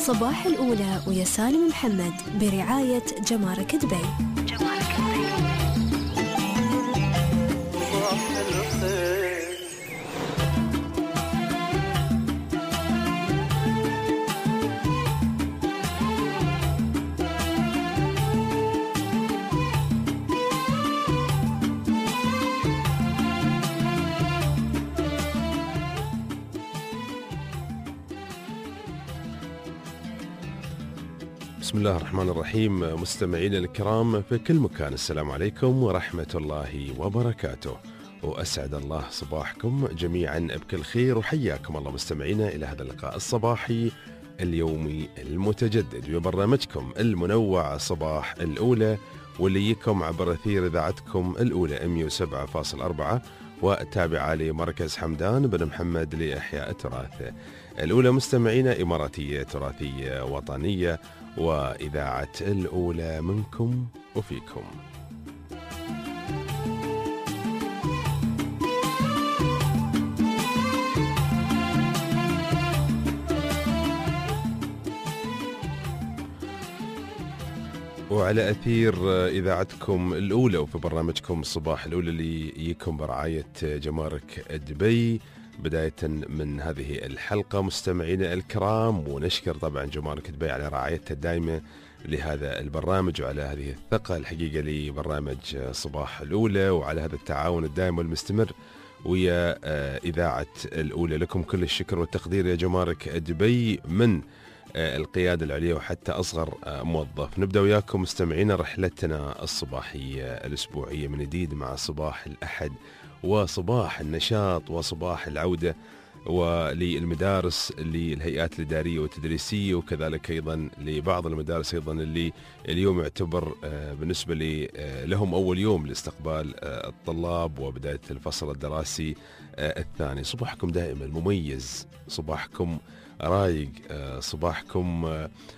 صباح الأولى ويا سالم محمد برعاية جمارك دبي. بسم الله الرحمن الرحيم. مستمعينا الكرام في كل مكان، السلام عليكم ورحمة الله وبركاته، وأسعد الله صباحكم جميعا بكل خير، وحياكم الله مستمعينا إلى هذا اللقاء الصباحي اليومي المتجدد ببرنامجكم المنوع صباح الأولى، واللي يكم عبر أثير إذاعتكم الأولى 107.4 والتابعة لمركز حمدان بن محمد لإحياء التراث. الأولى مستمعينا إماراتية تراثية وطنية، وإذاعة الأولى منكم وفيكم. وعلى أثير إذاعتكم الأولى وفي برنامجكم الصباح الأولى اللي يكون برعاية جمارك دبي. بداية من هذه الحلقة مستمعينا الكرام، ونشكر طبعا جمارك دبي على رعايتها الدائمة لهذا البرنامج، وعلى هذه الثقة الحقيقة لبرنامج صباح الأولى، وعلى هذا التعاون الدائم والمستمر ويا إذاعة الأولى. لكم كل الشكر والتقدير يا جمارك دبي، من القيادة العليا وحتى أصغر موظف. نبدأ وياكم مستمعينا رحلتنا الصباحية الأسبوعية من جديد مع صباح الأحد وصباح النشاط وصباح العودة، وللمدارس للهيئات الإدارية والتدريسية، وكذلك أيضا لبعض المدارس أيضا اللي اليوم يعتبر بالنسبة لهم أول يوم لاستقبال الطلاب وبداية الفصل الدراسي الثاني. صباحكم دائما مميز، صباحكم رايق، صباحكم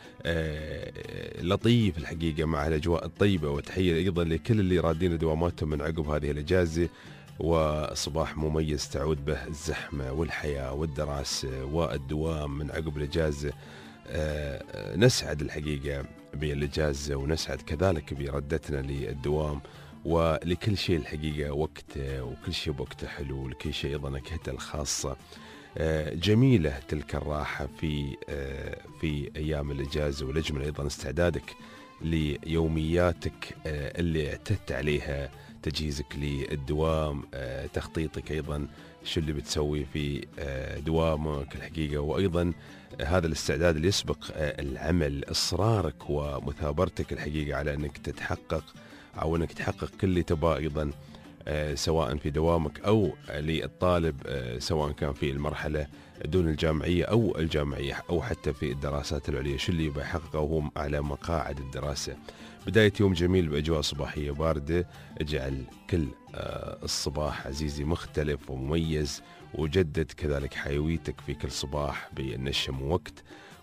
لطيف الحقيقة مع الأجواء الطيبة. وتحية أيضا لكل اللي رادين دواماتهم من عقب هذه الإجازة، وصباح مميز تعود به الزحمة والحياة والدراسة والدوام من عقب الإجازة. نسعد الحقيقة بالإجازة، ونسعد كذلك بردتنا للدوام، ولكل شيء الحقيقة وقته، وكل شيء بوقته حلو، ولكل شيء أيضا نكهته الخاصة. جميلة تلك الراحة في أيام الإجازة، والأجمل أيضا استعدادك ليومياتك اللي اعتدت عليها، تجهيزك للدوام، تخطيطك أيضا شو اللي بتسوي في دوامك الحقيقة، وأيضا هذا الاستعداد اللي يسبق العمل، إصرارك ومثابرتك الحقيقة على أنك تتحقق أو أنك تحقق كل اللي تباه أيضا، سواء في دوامك أو للطالب، سواء كان في المرحلة دون الجامعية أو الجامعية أو حتى في الدراسات العليا، شو اللي يبغى يحققه وهم على مقاعد الدراسة. بداية يوم جميل بأجواء صباحية باردة، اجعل كل الصباح عزيزي مختلف ومميز، وجدد كذلك حيويتك في كل صباح بالنشم وقت،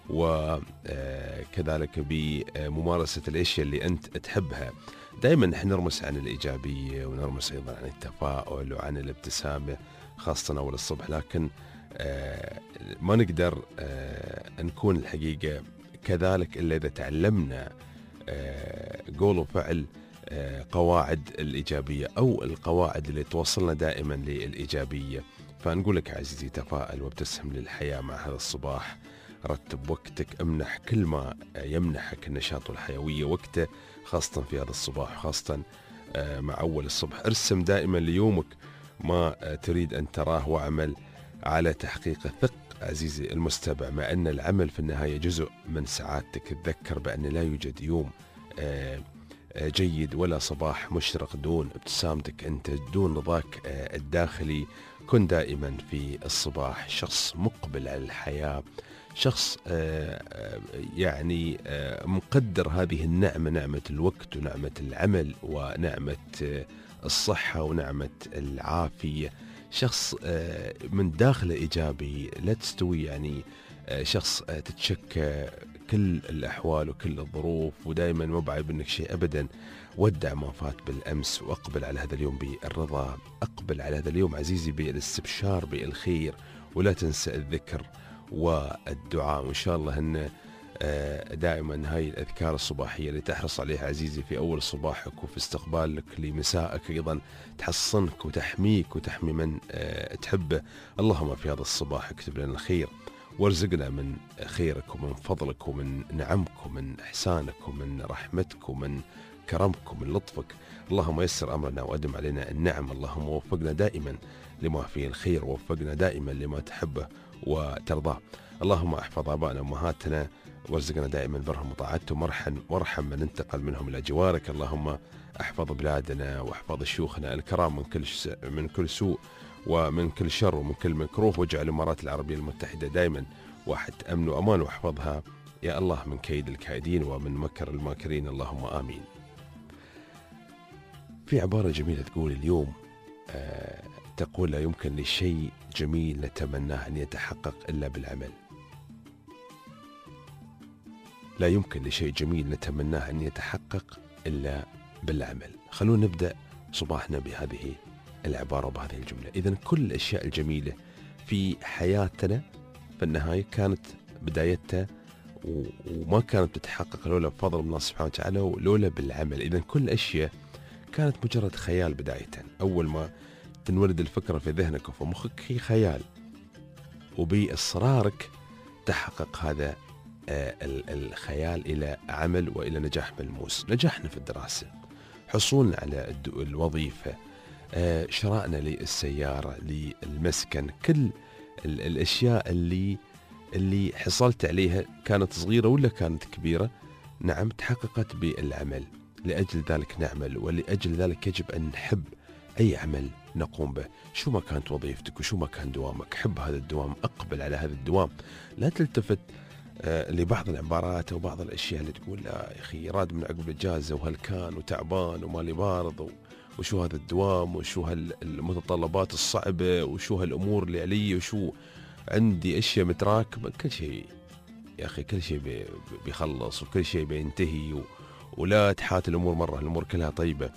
وكذلك بممارسة الأشياء اللي أنت تحبها. دائما نحن نرمس عن الإيجابية، ونرمس أيضا عن التفاؤل وعن الابتسامة خاصة أول الصبح، لكن ما نقدر نكون الحقيقة كذلك إلا إذا تعلمنا قول وفعل قواعد الإيجابية، أو القواعد اللي توصلنا دائما للإيجابية. فنقول لك عزيزي تفائل وابتسم للحياة مع هذا الصباح، رتب وقتك، امنح كل ما يمنحك النشاط والحيوية وقته، خاصة في هذا الصباح، خاصة مع أول الصبح. ارسم دائما ليومك ما تريد أن تراه، واعمل على تحقيق الثق عزيزي المستمع، مع أن العمل في النهاية جزء من سعادتك. تذكر بأن لا يوجد يوم جيد ولا صباح مشرق دون ابتسامتك أنت، دون رضاك الداخلي. كن دائما في الصباح شخص مقبل على الحياة، شخص يعني مقدر هذه النعمة، نعمة الوقت ونعمة العمل ونعمة الصحة ونعمة العافية. شخص من داخله إيجابي، لا تستوي يعني شخص تتشكى كل الأحوال وكل الظروف، ودائما ما بعيب منك شيء أبدا. ودع ما فات بالأمس، وأقبل على هذا اليوم بالرضا، أقبل على هذا اليوم عزيزي بالاستبشار بالخير، ولا تنسى الذكر والدعاء. وإن شاء الله أن دائما هاي الأذكار الصباحية اللي تحرص عليها عزيزي في أول صباحك وفي استقبالك لمسائك أيضا تحصنك وتحميك وتحمي من تحبه. اللهم في هذا الصباح اكتب لنا الخير وارزقنا من خيرك ومن فضلك ومن نعمك ومن إحسانك ومن رحمتك ومن كرمك ومن لطفك. اللهم يسر أمرنا وأدم علينا النعم. اللهم وفقنا دائما لما فيه الخير ووفقنا دائما لما تحبه وترضاه. اللهم احفظ آبائنا وأمهاتنا وارزقنا دائما برهم وطاعتهم وارحم من انتقل منهم إلى جوارك. اللهم احفظ بلادنا واحفظ شيوخنا الكرام من كل سوء ومن كل شر ومن كل مكروه، واجعل الإمارات العربية المتحدة دائما واحد أمن وأمان، واحفظها يا الله من كيد الكائدين ومن مكر الماكرين، اللهم آمين. في عبارة جميلة تقول اليوم تقول لا يمكن لشيء جميل نتمناه أن يتحقق إلا بالعمل. لا يمكن لشيء جميل نتمناه أن يتحقق إلا بالعمل. خلونا نبدأ صباحنا بهذه العبارة وبهذه الجملة. إذن كل الأشياء الجميلة في حياتنا في النهاية كانت بدايتها وما كانت بتتحقق لولا بفضل الله سبحانه وتعالى ولولا بالعمل. إذن كل الأشياء كانت مجرد خيال بداية. أول ما تنولد الفكرة في ذهنك وفي مخك هي خيال، وبإصرارك تحقق هذا الخيال إلى عمل وإلى نجاح ملموس. نجحنا في الدراسة، حصولنا على الوظيفة، شرائنا للسيارة، للمسكن، كل الأشياء اللي حصلت عليها كانت صغيرة ولا كانت كبيرة، نعم تحققت بالعمل. لأجل ذلك نعمل، ولأجل ذلك يجب أن نحب أي عمل نقوم به. شو ما كانت وظيفتك وشو ما كان دوامك، حب هذا الدوام، أقبل على هذا الدوام. لا تلتفت لبعض العبارات أو بعض الأشياء اللي تقول لا يا أخي راد من عقب الإجازة وهالكان وتعبان ومالي بارض وشو هذا الدوام وشو هالمتطلبات الصعبة وشو هالأمور اللي علي وشو عندي أشياء متراكمة. كل شيء يا أخي كل شيء بيخلص وكل شيء بينتهي ولا تحات الأمور مرة، الأمور كلها طيبة.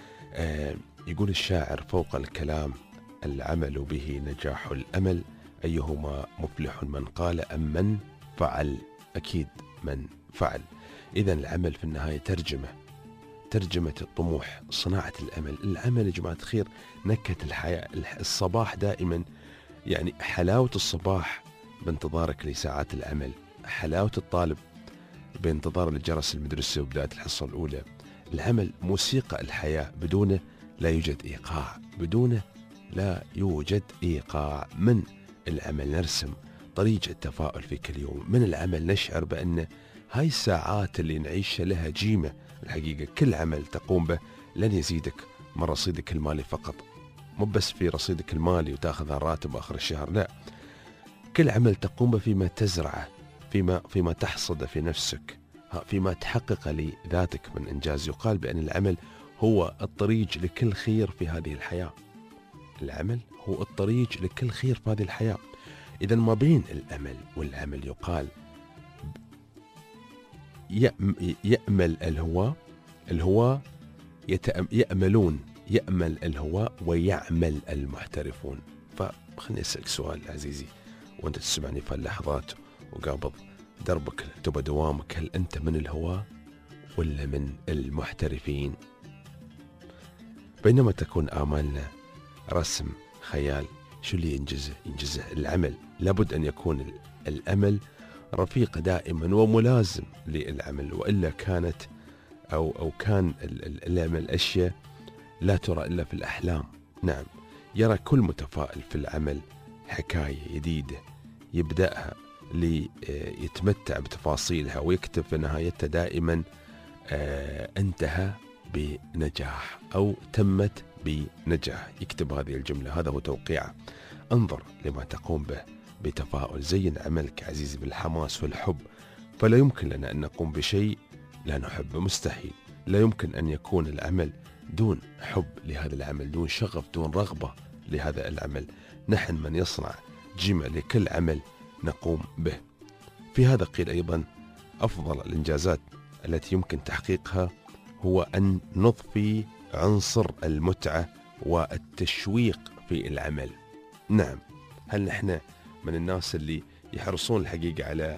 يقول الشاعر فوق الكلام العمل به نجاح الأمل، أيهما مفلح من قال أم من فعل؟ أكيد من فعل. إذا العمل في النهاية ترجمة الطموح، صناعة الأمل. العمل يا جماعة الخير نكهة الحياة. الصباح دائما يعني حلاوة الصباح بانتظارك لساعات العمل، حلاوة الطالب بانتظار الجرس المدرسة وبداية الحصة الأولى. العمل موسيقى الحياة، بدونه لا يوجد إيقاع، بدونه لا يوجد إيقاع. من العمل نرسم طريق التفاؤل في كل يوم، من العمل نشعر بأن هاي الساعات اللي نعيشها لها قيمة. الحقيقة كل عمل تقوم به لن يزيدك من رصيدك المالي فقط، مو بس في رصيدك المالي وتاخذ الراتب آخر الشهر، لا، كل عمل تقوم به فيما تزرعه، فيما تحصد في نفسك، فيما تحقق لذاتك من إنجاز. يقال بأن العمل هو الطريق لكل خير في هذه الحياة. العمل هو الطريق لكل خير في هذه الحياة. إذا ما بين الأمل والعمل يقال يأمل الهواء يأملون، يأمل الهواء ويعمل المحترفون. فخلني أسألك سؤال عزيزي وأنت تسمعني في اللحظات وقابض دربك تبى دوامك، هل أنت من الهواء ولا من المحترفين؟ بينما تكون آمالنا رسم خيال، شو اللي ينجزه العمل. لابد أن يكون الأمل رفيق دائما وملازم للعمل، وإلا كانت أو كان العمل أشياء لا ترى إلا في الأحلام. نعم، يرى كل متفائل في العمل حكاية جديدة يبدأها ليتمتع بتفاصيلها ويكتب في نهايتها دائما انتهى بنجاح أو تمت بنجاح. يكتب هذه الجملة، هذا هو توقيعه. انظر لما تقوم به بتفاؤل، زين عملك عزيزي بالحماس والحب، فلا يمكن لنا أن نقوم بشيء لا نحبه، مستحيل. لا يمكن أن يكون العمل دون حب لهذا العمل، دون شغف، دون رغبة لهذا العمل. نحن من يصنع جمع لكل عمل نقوم به. في هذا قيل أيضا أفضل الإنجازات التي يمكن تحقيقها هو أن نضفي عنصر المتعة والتشويق في العمل. نعم، هل نحن من الناس اللي يحرصون الحقيقة على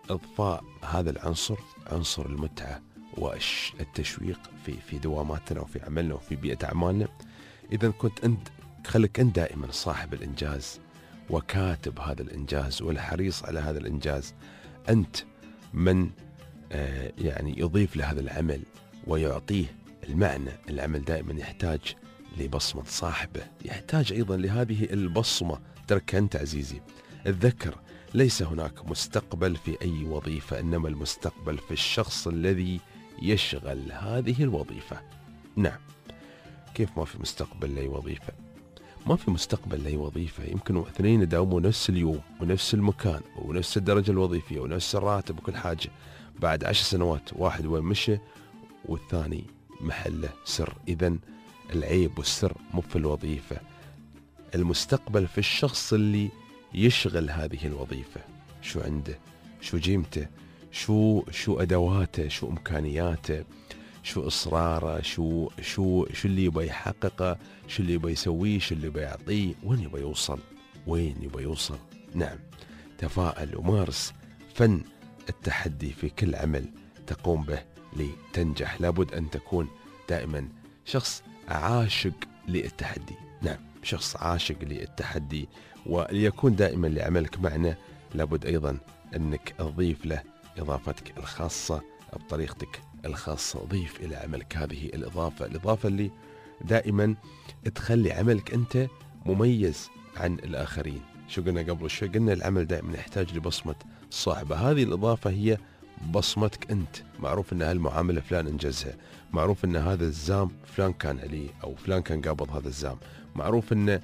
إضفاء هذا العنصر، عنصر المتعة والتشويق في دواماتنا وفي عملنا وفي بيئة أعمالنا. إذا كنت أنت خليك أنت دائما صاحب الإنجاز وكاتب هذا الإنجاز والحريص على هذا الإنجاز. أنت من يعني يضيف لهذا العمل ويعطيه المعنى. العمل دائما يحتاج لبصمة صاحبه، يحتاج أيضا لهذه البصمة. ترك أنت عزيزي، الذكر ليس هناك مستقبل في أي وظيفة، إنما المستقبل في الشخص الذي يشغل هذه الوظيفة. نعم، كيف ما في مستقبل لأي وظيفة؟ ما في مستقبل لأي وظيفة. يمكن اثنين يداوموا نفس اليوم ونفس المكان ونفس الدرجة الوظيفية ونفس الراتب وكل حاجة، بعد 10 سنوات واحد وين مشى والثاني محله سر. إذن العيب والسر مو في الوظيفة، المستقبل في الشخص اللي يشغل هذه الوظيفة. شو عنده، شو جيمته، شو أدواته، شو إمكانياته، شو إصراره، شو اللي يبغى يحققه، شو اللي يبغى يسويه، شو اللي يبغى يعطيه، وين يبغى يوصل. نعم، تفاءل ومارس فن التحدي في كل عمل تقوم به لتنجح. لابد أن تكون دائما شخص عاشق للتحدي. نعم، شخص عاشق للتحدي، وليكون دائما لعملك معنى. لابد أيضا أنك تضيف له إضافتك الخاصة بطريقتك الخاصة. ضيف إلى عملك هذه الإضافة اللي دائما تخلي عملك أنت مميز عن الآخرين. شو قلنا قبل شوي؟ قلنا العمل دائما يحتاج لبصمة صاحبه. هذه الإضافة هي بصمتك أنت. معروف أن هالمعاملة فلان انجزها، معروف أن هذا الزام فلان كان عليه أو فلان كان قابض هذا الزام، معروف أن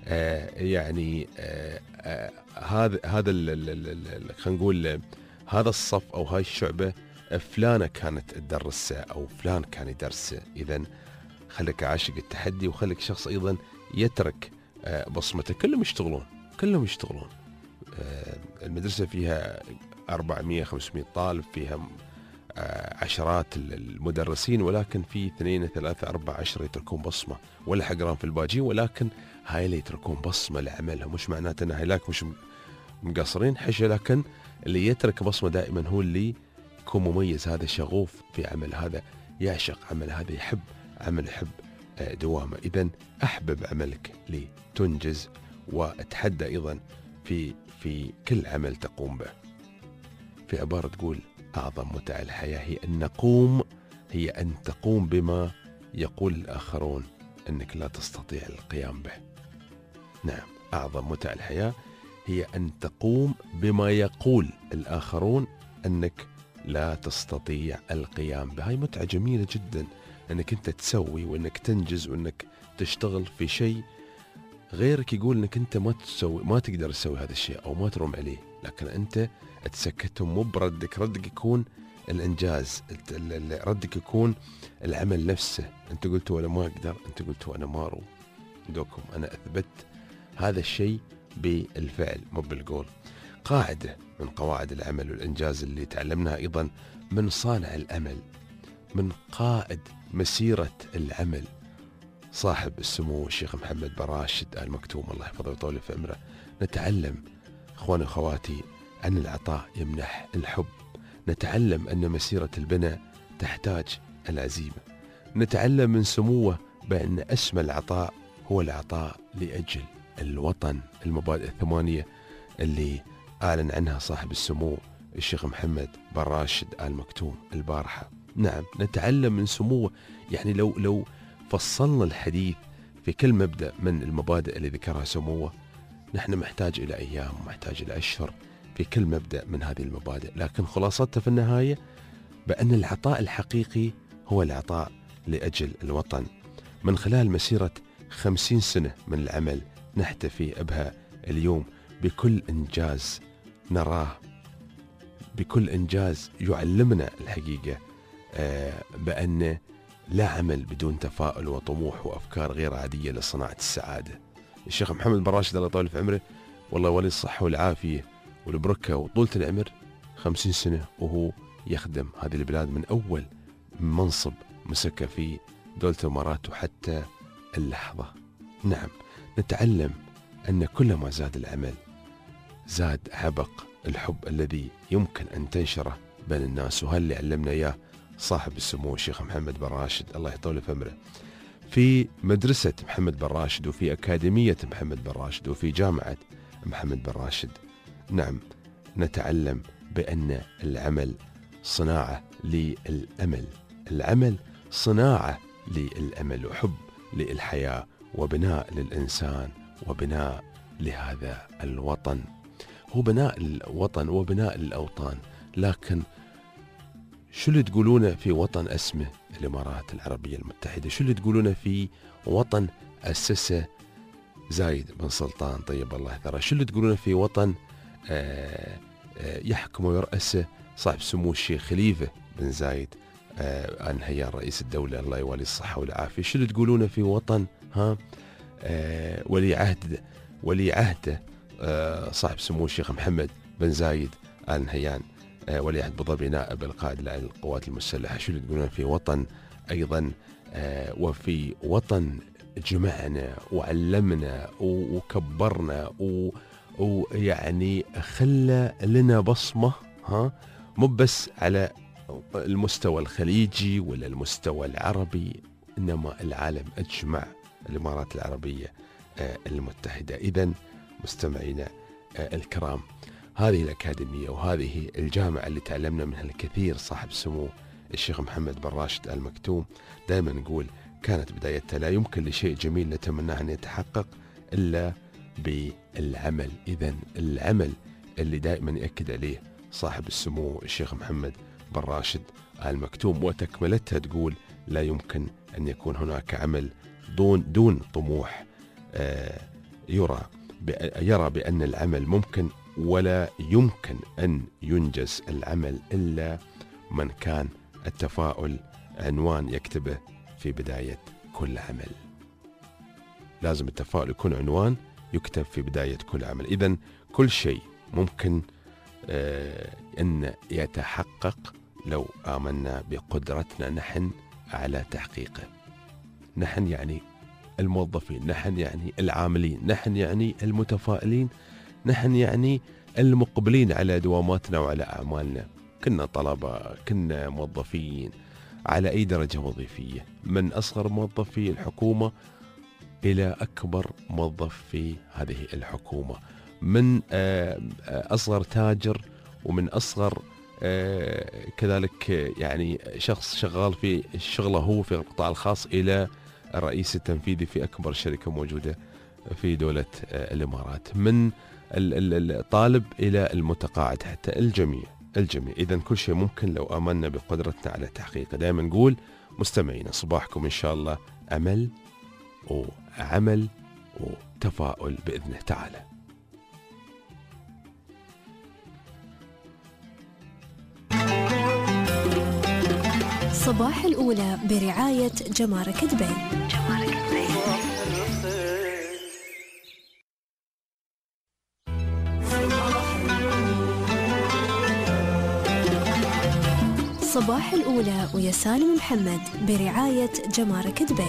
هذا خلينا نقول هذا الصف أو هاي الشعبة فلانة كانت تدرسه أو فلان كان يدرسه. إذن خليك عاشق التحدي، وخليك شخص أيضا يترك بصمته. كلهم يشتغلون. المدرسة فيها 400-500 طالب، فيها عشرات المدرسين، ولكن في 2 3 4 10 يتركون بصمة، ولا حقران في الباجين، ولكن هاي اللي يتركون بصمة لعملهم. مش معناته أن هايلاك مش مقصرين حشة، لكن اللي يترك بصمة دائما هو اللي يكون مميز. هذا شغوف في عمل، هذا يعشق عمل، هذا يحب عمل، يحب دوامه. إذن أحبب عملك لتنجز، واتحدى أيضا في كل عمل تقوم به. في عبارة تقول: أعظم متع الحياة هي أن تقوم بما يقول الآخرون أنك لا تستطيع القيام به. نعم، أعظم متع الحياة هي أن تقوم بما يقول الآخرون أنك لا تستطيع القيام به. هاي متعة جميلة جدا، أنك أنت تسوي وأنك تنجز وأنك تشتغل في شيء غيرك يقول أنك أنت ما تقدر تسوي هذا الشيء أو ما تروم عليه، لكن أنت تسكتهم. مو بردك، ردك يكون الإنجاز، ردك يكون العمل نفسه. أنت قلت وأنا ما أقدر، أنت قلت وأنا ما أروم، دوكم أنا أثبت هذا الشيء بالفعل مو بالقول. قاعدة من قواعد العمل والإنجاز اللي تعلمناها أيضا من صانع الأمل، من قائد مسيرة العمل، صاحب السمو الشيخ محمد بن راشد آل مكتوم الله يحفظه ويطول في عمره. نتعلم اخواني واخواتي أن العطاء يمنح الحب. نتعلم أن مسيرة البناء تحتاج العزيمة. نتعلم من سموه بأن أسمى العطاء هو العطاء لأجل الوطن. المبادئ 8 اللي أعلن عنها صاحب السمو الشيخ محمد بن راشد آل مكتوم البارحة. نعم، نتعلم من سموه. يعني لو فصلنا الحديث في كل مبدأ من المبادئ اللي ذكرها سموه، نحن محتاج إلى أيام ومحتاج إلى أشهر في كل مبدأ من هذه المبادئ، لكن خلاصتها في النهاية بأن العطاء الحقيقي هو العطاء لأجل الوطن. من خلال مسيرة 50 سنة من العمل نحتفي بها اليوم بكل إنجاز نراه، بكل إنجاز يعلمنا الحقيقة بأن لا عمل بدون تفاؤل وطموح وأفكار غير عادية لصناعة السعادة. الشيخ محمد بن راشد الله يطول في عمره، والله ولي الصحة والعافية والبركة وطولة العمر، 50 سنة وهو يخدم هذه البلاد من أول منصب مسكه في دولة الإمارات وحتى اللحظة. نعم، نتعلم أن كلما زاد العمل زاد عبق الحب الذي يمكن أن تنشره بين الناس، وهذا اللي علمنا إياه صاحب السمو الشيخ محمد بن راشد الله يطول في عمره. في مدرسة محمد بن راشد، وفي أكاديمية محمد بن راشد، وفي جامعة محمد بن راشد، نعم، نتعلم بأن العمل صناعة للأمل، العمل صناعة للأمل، وحب للحياة، وبناء للإنسان، وبناء لهذا الوطن. هو بناء الوطن وبناء الأوطان. لكن شو اللي تقولونه في وطن اسمه الإمارات العربية المتحدة؟ شو اللي تقولونه في وطن أسسه زايد بن سلطان طيب الله ثراه؟ شو اللي تقولونه في وطن يحكم ويرأسه صاحب سمو الشيخ خليفة بن زايد آل نهيان رئيس الدولة الله يوالي الصحة والعافية؟ شو اللي تقولونه في وطن ولي عهده صاحب سمو الشيخ محمد بن زايد آل نهيان ولي عهد أبو ظبي نائب القائد العام للقوات المسلحة؟ شو اللي تقولون في وطن أيضا وفي وطن جمعنا وعلمنا وكبرنا ويعني خلى لنا بصمة، مو بس على المستوى الخليجي ولا المستوى العربي، إنما العالم أجمع، الإمارات العربية المتحدة. إذن مستمعينا الكرام، هذه الأكاديمية وهذه الجامعة اللي تعلمنا منها الكثير صاحب سمو الشيخ محمد بن راشد آل مكتوم، دائما نقول كانت بدايتها لا يمكن لشيء جميل نتمناه أن يتحقق إلا بالعمل. إذن العمل اللي دائما يأكد عليه صاحب السمو الشيخ محمد بن راشد آل مكتوم، وتكملتها تقول لا يمكن أن يكون هناك عمل دون طموح. يرى بأن العمل ممكن، ولا يمكن أن ينجز العمل إلا من كان التفاؤل عنوان يكتبه في بداية كل عمل. لازم التفاؤل يكون عنوان يكتب في بداية كل عمل. إذن كل شيء ممكن أن يتحقق لو آمنا بقدرتنا نحن على تحقيقه. نحن يعني الموظفين، نحن يعني العاملين، نحن يعني المتفائلين، نحن يعني المقبلين على دواماتنا وعلى أعمالنا. كنا طلبة، كنا موظفين على أي درجة وظيفية، من أصغر موظف في الحكومة إلى أكبر موظف في هذه الحكومة، من أصغر تاجر ومن أصغر كذلك يعني شخص شغال في شغله هو في القطاع الخاص إلى الرئيس التنفيذي في أكبر شركة موجودة في دولة الإمارات، من الطالب إلى المتقاعد، حتى الجميع. إذن كل شيء ممكن لو آمنا بقدرتنا على تحقيقه. دائما نقول مستمعين صباحكم إن شاء الله أمل وعمل وتفاؤل بإذنه تعالى. صباح الأولى برعاية جمارك دبي. صباح الأولى ويا سالم محمد برعاية جمارك دبي.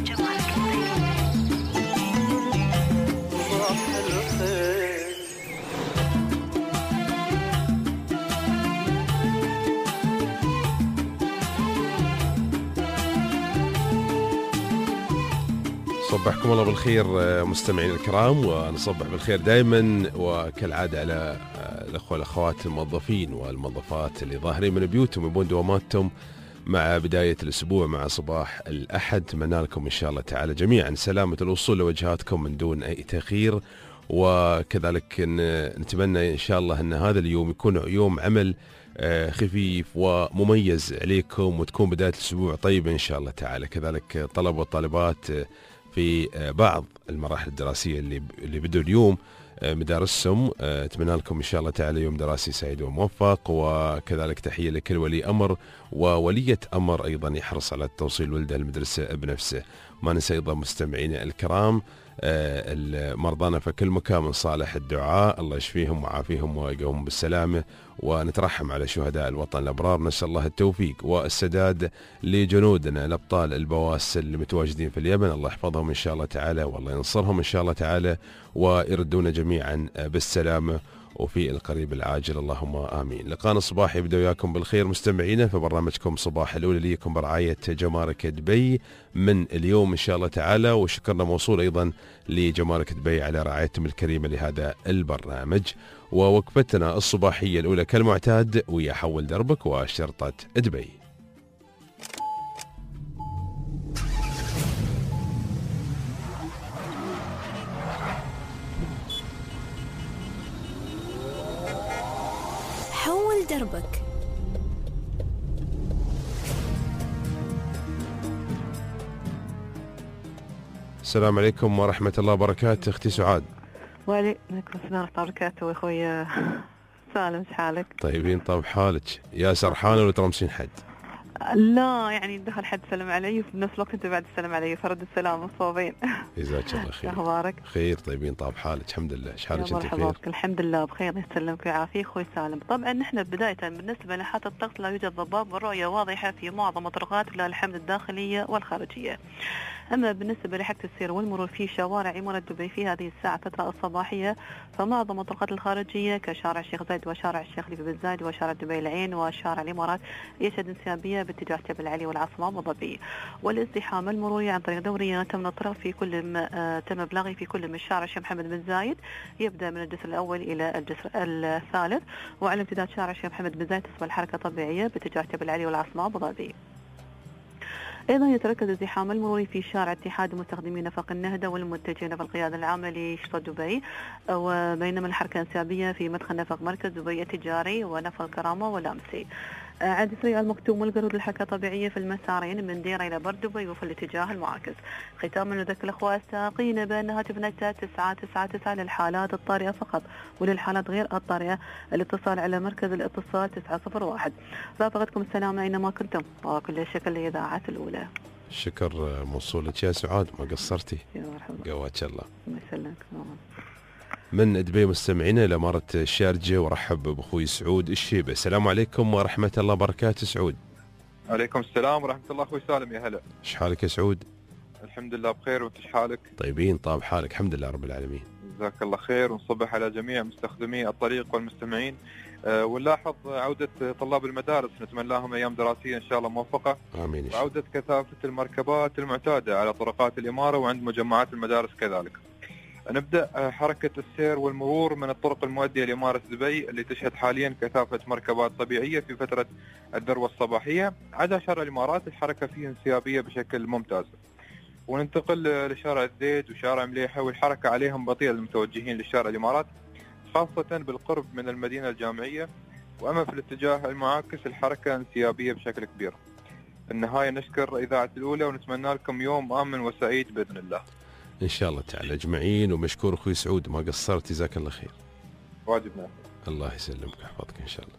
صبحكم الله بالخير مستمعين الكرام، ونصبح بالخير دائما وكالعادة على الأخوة والأخوات الموظفين والموظفات اللي ظاهرين من بيوتهم يبون دواماتهم مع بداية الأسبوع مع صباح الأحد. أتمنى لكم إن شاء الله تعالى جميعا سلامة الوصول لوجهاتكم من دون أي تأخير، وكذلك نتمنى إن شاء الله أن هذا اليوم يكون يوم عمل خفيف ومميز عليكم، وتكون بداية الأسبوع طيبة إن شاء الله تعالى. كذلك طلبة وطالبات في بعض المراحل الدراسية اللي بدوا اليوم مدارسهم، أتمنى لكم إن شاء الله تعالى يوم دراسي سعيد وموفق. وكذلك تحية لكل ولي أمر وولية أمر أيضا يحرص على توصيل ولده المدرسة بنفسه. ما ننسى أيضا مستمعينا الكرام مرضانا في كل مكان من صالح الدعاء، الله يشفيهم وعافيهم ويقوم بالسلامة، ونترحم على شهداء الوطن الأبرار، نسأل الله التوفيق والسداد لجنودنا الأبطال البواسل المتواجدين في اليمن، الله يحفظهم إن شاء الله تعالى، والله ينصرهم إن شاء الله تعالى، ويردون جميعا بالسلامة. وفي القريب العاجل اللهم آمين. لقانا الصباحي يبدأ وياكم بالخير مستمعينا في برنامجكم صباح الأولى ليكم برعاية جمارك دبي من اليوم إن شاء الله تعالى، وشكرنا موصول أيضا لجمارك دبي على رعايتهم الكريمة لهذا البرنامج. ووقفتنا الصباحية الأولى كالمعتاد ويا حول دربك وشرطة دبي. حول دربك. السلام عليكم ورحمة الله وبركاته. اختي سعاد. وعليكم السلام ورحمة الله وبركاته. اخوي سالم، ايش حالك؟ طيبين طاب حالك؟ يا سرحانة ولا ترمسين حد؟ لا يعني دخل حد سلم علي وفي نفس الوقت انت بعد تسلم علي، فرد السلام الصوبين. جزاك الله خير. اخبارك؟ خير طيبين طاب حالك؟ الحمد لله. ايش حالك انت؟ بخير الحمد لله بخير، يسلمك ويعافيك اخوي سالم. طبعا نحن بداية بالنسبة لحالة الطقس لا يوجد ضباب والرؤية واضحة في معظم الطرقات ولله الحمد الداخلية والخارجية. أما بالنسبة لحركة السير والمرور في شوارع إمارة دبي في هذه الساعة فترة الصباحية، فمعظم الطرقات الخارجية كشارع الشيخ زايد وشارع الشيخ خليفة بن زايد وشارع دبي العين وشارع الإمارات يشهد انسيابية باتجاه جبل علي والعاصمة أبو ظبي. والازدحام المروري عن طريق دوريات من الطرق في كل تم إبلاغه في كل من شارع الشيخ محمد بن زايد يبدأ من الجسر الأول إلى الجسر الثالث، وعلى امتداد شارع الشيخ محمد بن زايد تصبح الحركة طبيعية باتجاه جبل علي والعاصمة أبو ظبي. أيضا يتركز الزحام المروري في شارع اتحاد مستخدمي نفق النهدة والمتجهين في القيادة العامة لشرطة دبي، وبينما الحركة انسيابية في مدخل نفق مركز دبي التجاري ونفق الكرامة والأمسي. عند سريع المكتوم والقرود الحركة طبيعية في المسارين من ديرة إلى برد دبي وفي الاتجاه المعاكس. ختاما نذكر الأخوة السائقين بأن هاتفنا 999 للحالات الطارئة فقط، وللحالات غير الطارئة الاتصال على مركز الاتصال 901. رافقتكم السلامة أينما كنتم، وكل الشكر لإذاعة الأولى. الشكر موصول لك يا سعاد، ما قصرتي. يا مرحبا. قواك الله. الله يسلمك. من دبي مستمعينا إلى إمارة الشارجة، ورحب بأخوي سعود الشيبة. السلام عليكم ورحمة الله وبركاته. سعود. عليكم السلام ورحمة الله أخوي سالم، يا هلا. إيش حالك يا سعود؟ الحمد لله بخير، وأنت إيش حالك؟ طيبين طاب حالك؟ الحمد لله رب العالمين. جزاك الله خير، ونصبح على جميع مستخدمي الطريق والمستمعين. ونلاحظ عودة طلاب المدارس، نتمنى لهم أيام دراسية إن شاء الله موفقة. آمين. وعودة كثافة المركبات المعتادة على طرقات الإمارة وعند مجمعات المدارس كذلك. نبدأ حركة السير والمرور من الطرق المؤدية لإمارة دبي اللي تشهد حاليا كثافة مركبات طبيعية في فترة الذروة الصباحية. عدا شارع الإمارات الحركة فيه انسيابية بشكل ممتاز. وننتقل لشارع الزيد وشارع مليحة، والحركة عليهم بطيئة للمتوجهين لشارع الإمارات خاصة بالقرب من المدينة الجامعية. وأما في الاتجاه المعاكس الحركة انسيابية بشكل كبير. في النهاية نشكر إذاعة الأولى ونتمنى لكم يوم آمن وسعيد بإذن الله. إن شاء الله تعالى أجمعين، ومشكور أخوي سعود، ما قصرت، جزاك الله خير. واجبنا. الله يسلمك ويحفظك إن شاء الله.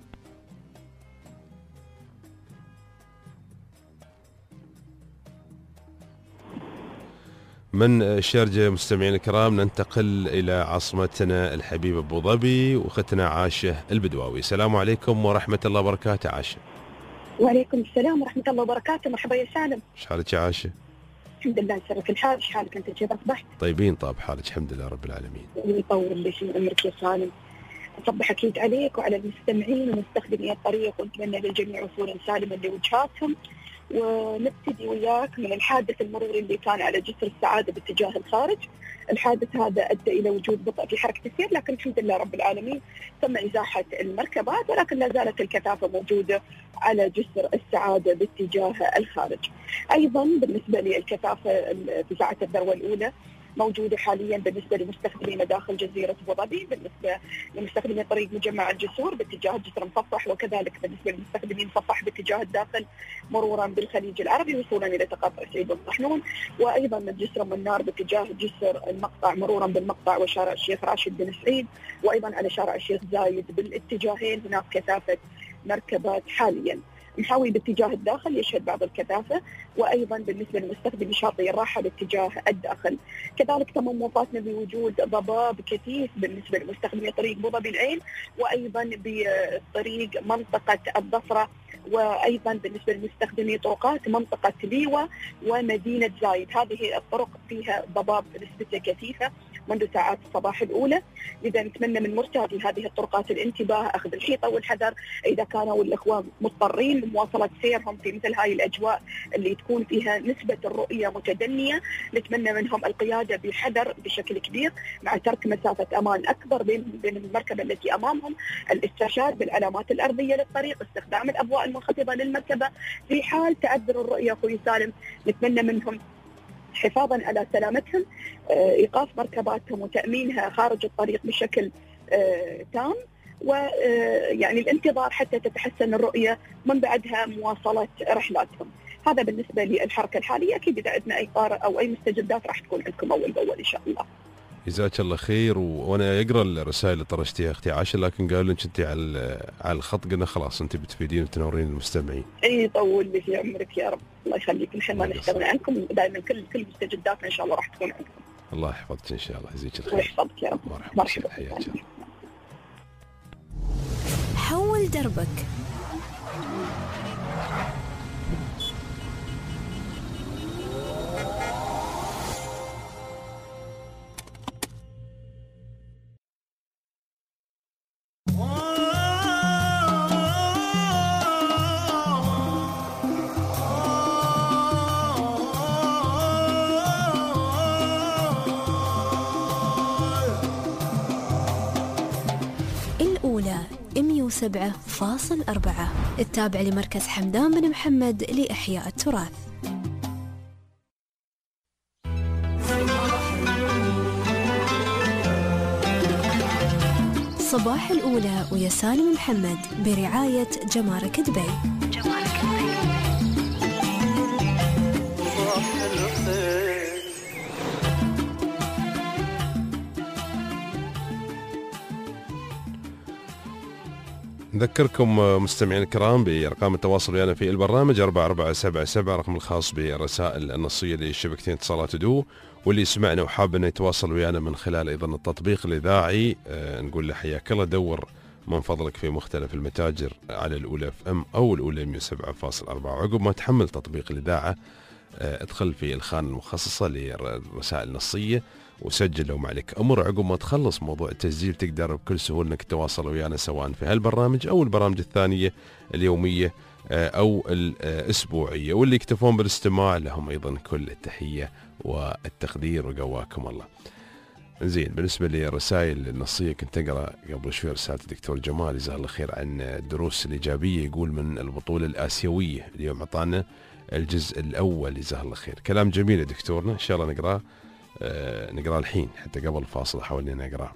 من الشارجة مستمعين الكرام ننتقل إلى عاصمتنا الحبيبة أبو ظبي، وأختنا عاشة البدواوي. السلام عليكم ورحمة الله وبركاته. عاشة. وعليكم السلام ورحمة الله وبركاته. مرحبا يا سالم. إيش حالك يا عاشة؟ الحمد لله يسرك الحال. إيش حالك أنت؟ كيف أصبحت؟ طيبين طاب حالك؟ الحمد لله رب العالمين. يطول ليش من عمرك يا سالم. أصبح أكيد عليك وعلى المستمعين ومستخدمي الطريق، ونتمنى للجميع وصولا سالما لوجهاتهم. ونبتدي وياك من الحادث المروري اللي كان على جسر السعادة باتجاه الخارج. الحادث هذا أدى إلى وجود بطء في حركة السير، لكن الحمد لله رب العالمين تم إزاحة المركبات، ولكن لا زالت الكثافة موجودة على جسر السعادة باتجاه الخارج. أيضا بالنسبة للكثافة في ساعة الذروة الأولى موجودة حاليا بالنسبة لمستخدمين داخل جزيرة أبو ظبي، بالنسبة لمستخدمي طريق مجمع الجسور باتجاه جسر مصفح، وكذلك بالنسبة لمستخدمين مصفح باتجاه الداخل مرورا بالخليج العربي وصولا إلى تقاطع سعيد الطحنون، وأيضا من جسر منار باتجاه جسر المقطع مرورا بالمقطع وشارع الشيخ راشد بن سعيد، وأيضا على شارع الشيخ زايد بالاتجاهين هناك كثافة مركبات حاليا. محاوي باتجاه الداخل يشهد بعض الكثافة، وأيضا بالنسبة لمستخدمي شاطئ الراحة باتجاه الداخل. كذلك تم موافاتنا بوجود ضباب كثيف بالنسبة لمستخدمي طريق أبو ظبي العين، وأيضا بطريق منطقة الضفرة، وأيضا بالنسبة لمستخدمي طرقات منطقة ليوة ومدينة زايد. هذه الطرق فيها ضباب نسبته كثيفة، منذ ساعات الصباح الأولى. لذا نتمنى من مرتادي هذه الطرقات الانتباه، أخذ الحيطة والحذر إذا كانوا الإخوان مضطرين لمواصلة سيرهم في مثل هاي الأجواء اللي تكون فيها نسبة الرؤية متدنية. نتمنى منهم القيادة بحذر بشكل كبير، مع ترك مسافة أمان أكبر بين المركبة التي أمامهم، الاسترشاد بالعلامات الأرضية للطريق، استخدام الأضواء المنخفضة للمركبة في حال تعذر الرؤية. أخوي سالم، نتمنى منهم حفاظا على سلامتهم إيقاف مركباتهم وتأمينها خارج الطريق بشكل تام، ويعني الانتظار حتى تتحسن الرؤية، من بعدها مواصلة رحلاتهم. هذا بالنسبة للحركة الحالية. أكيد إذا عندنا أي طارئ أو أي مستجدات راح تكون عندكم أول بأول إن شاء الله. جزاك الله خير. وانا اقرا الرسائل اللي طرشتيها اختي عاشر، لكن قالوا لك انت على الخط، قلنا خلاص انت بتفيدين وتنورين المستمعين. اي طول لي في عمرك يا رب، الله يخليك. نحن ما نستغني عنكم، دائما كل مستجداتنا ان شاء الله راح تكون عندكم. الله يحفظك ان شاء الله، يجزيك الخير. الله يحفظك يا رب. مرحبا، حياك الله. حول دربك. الأولى 107.4 التابع لمركز حمدان بن محمد لإحياء التراث. صباح الأولى ويا سالم محمد برعاية جمارك دبي. نذكركم مستمعين الكرام بأرقام التواصل ويانا في البرنامج 4477 رقم الخاص بالرسائل النصية لشبكتين اتصالات دو، واللي يسمعنا وحاب انه يتواصل ويانا من خلال ايضا التطبيق الاذاعي نقول له حياك الله، دور من فضلك في مختلف المتاجر على الأولى اف ام او الأولى 107.4. عقب ما تحمل تطبيق الإذاعة ادخل في الخانة المخصصة للرسائل النصية وسجل لو ما عليك أمر. عقب ما تخلص موضوع التسجيل تقدر بكل سهولة انك تتواصل ويانا سواء في هالبرنامج او البرامج الثانية اليومية او الاسبوعية. واللي يكتفون بالاستماع لهم ايضا كل التحية والتقدير وقواكم الله. زين، بالنسبة للرسائل النصية كنت أقرأ قبل شوي رسالة الدكتور جمال جزاه الله خير عن الدروس الإيجابية. يقول من البطولة الآسيوية، اليوم عطانا الجزء الأول جزاه الله خير. كلام جميل يا دكتورنا، إن شاء الله نقرأ الحين حتى قبل الفاصل حاولنا نقرأ.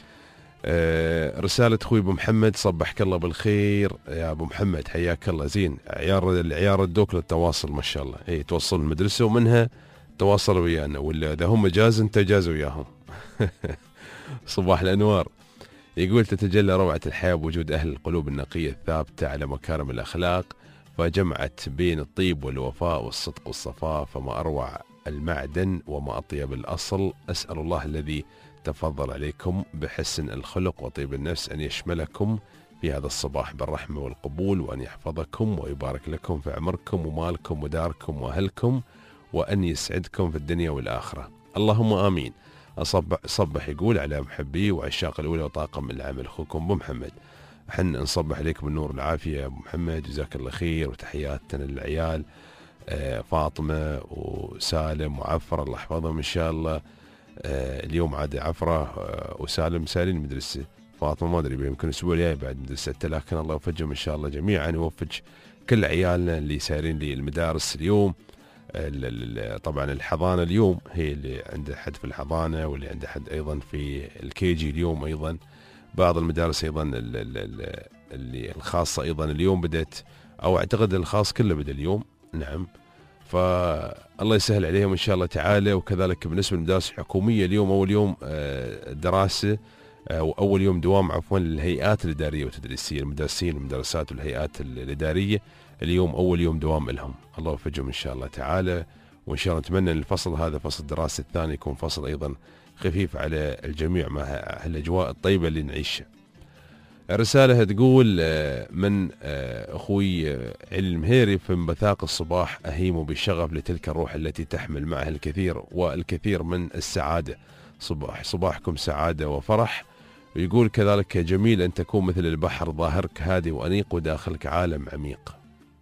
رسالة أخوي أبو محمد، صبحك الله بالخير يا أبو محمد، حياك الله. زين، العيار الدوك للتواصل ما شاء الله، هي توصل المدرسة ومنها تواصل ويانا، ولا إذا هم جاز أنت جاز وياهم. صباح الأنوار. يقول تتجلى روعة الحياة بوجود أهل القلوب النقية الثابتة على مكارم الأخلاق، فجمعت بين الطيب والوفاء والصدق والصفاء، فما أروع المعدن وما أطيب الأصل. أسأل الله الذي تفضل عليكم بحسن الخلق وطيب النفس أن يشملكم في هذا الصباح بالرحمة والقبول، وأن يحفظكم ويبارك لكم في عمركم ومالكم وداركم وأهلكم، وأن يسعدكم في الدنيا والآخرة، اللهم آمين. صبح يقول على محبي وعشاق الأولى وطاقم العمل أخوكم أبو محمد. حن نصبح عليكم بالنور والعافية يا أبو محمد، جزاك الله خير، وتحياتنا للعيال فاطمة وسالم وعفر الله يحفظهم إن شاء الله. اليوم عاد عفرة وسالم سالين مدرسة، فاطمة ما أدري يمكن الأسبوع الجاي بعد مدرسة، لكن الله يوفقهم إن شاء الله جميعا، ويوفق كل عيالنا اللي سايرين للمدارس اليوم. طبعا الحضانة اليوم هي اللي عنده حد في الحضانة، واللي عنده حد أيضا في الكيجي اليوم، أيضا بعض المدارس أيضا اللي الخاصة أيضا اليوم بدأت، أو أعتقد الخاص كله بدأ اليوم. نعم، فالله يسهل عليهم إن شاء الله تعالى. وكذلك بالنسبة للمدارس الحكومية اليوم أول يوم دراسة أو أول يوم دوام عفوا للهيئات الإدارية والتدريسية، المدرسين والمدرسات والهيئات الإدارية اليوم أول يوم دوام لهم، الله يوفقهم إن شاء الله تعالى. وإن شاء الله نتمنى أن الفصل هذا فصل الدراسة الثاني يكون فصل أيضا خفيف على الجميع مع الأجواء الطيبة اللي نعيشها. الرسالة تقول من أخوي علي المهيري، في انبثاق الصباح أهيم بشغف لتلك الروح التي تحمل معها الكثير والكثير من السعادة. صباحكم سعادة وفرح. ويقول كذلك جميل أن تكون مثل البحر، ظاهرك هادي وأنيق وداخلك عالم عميق.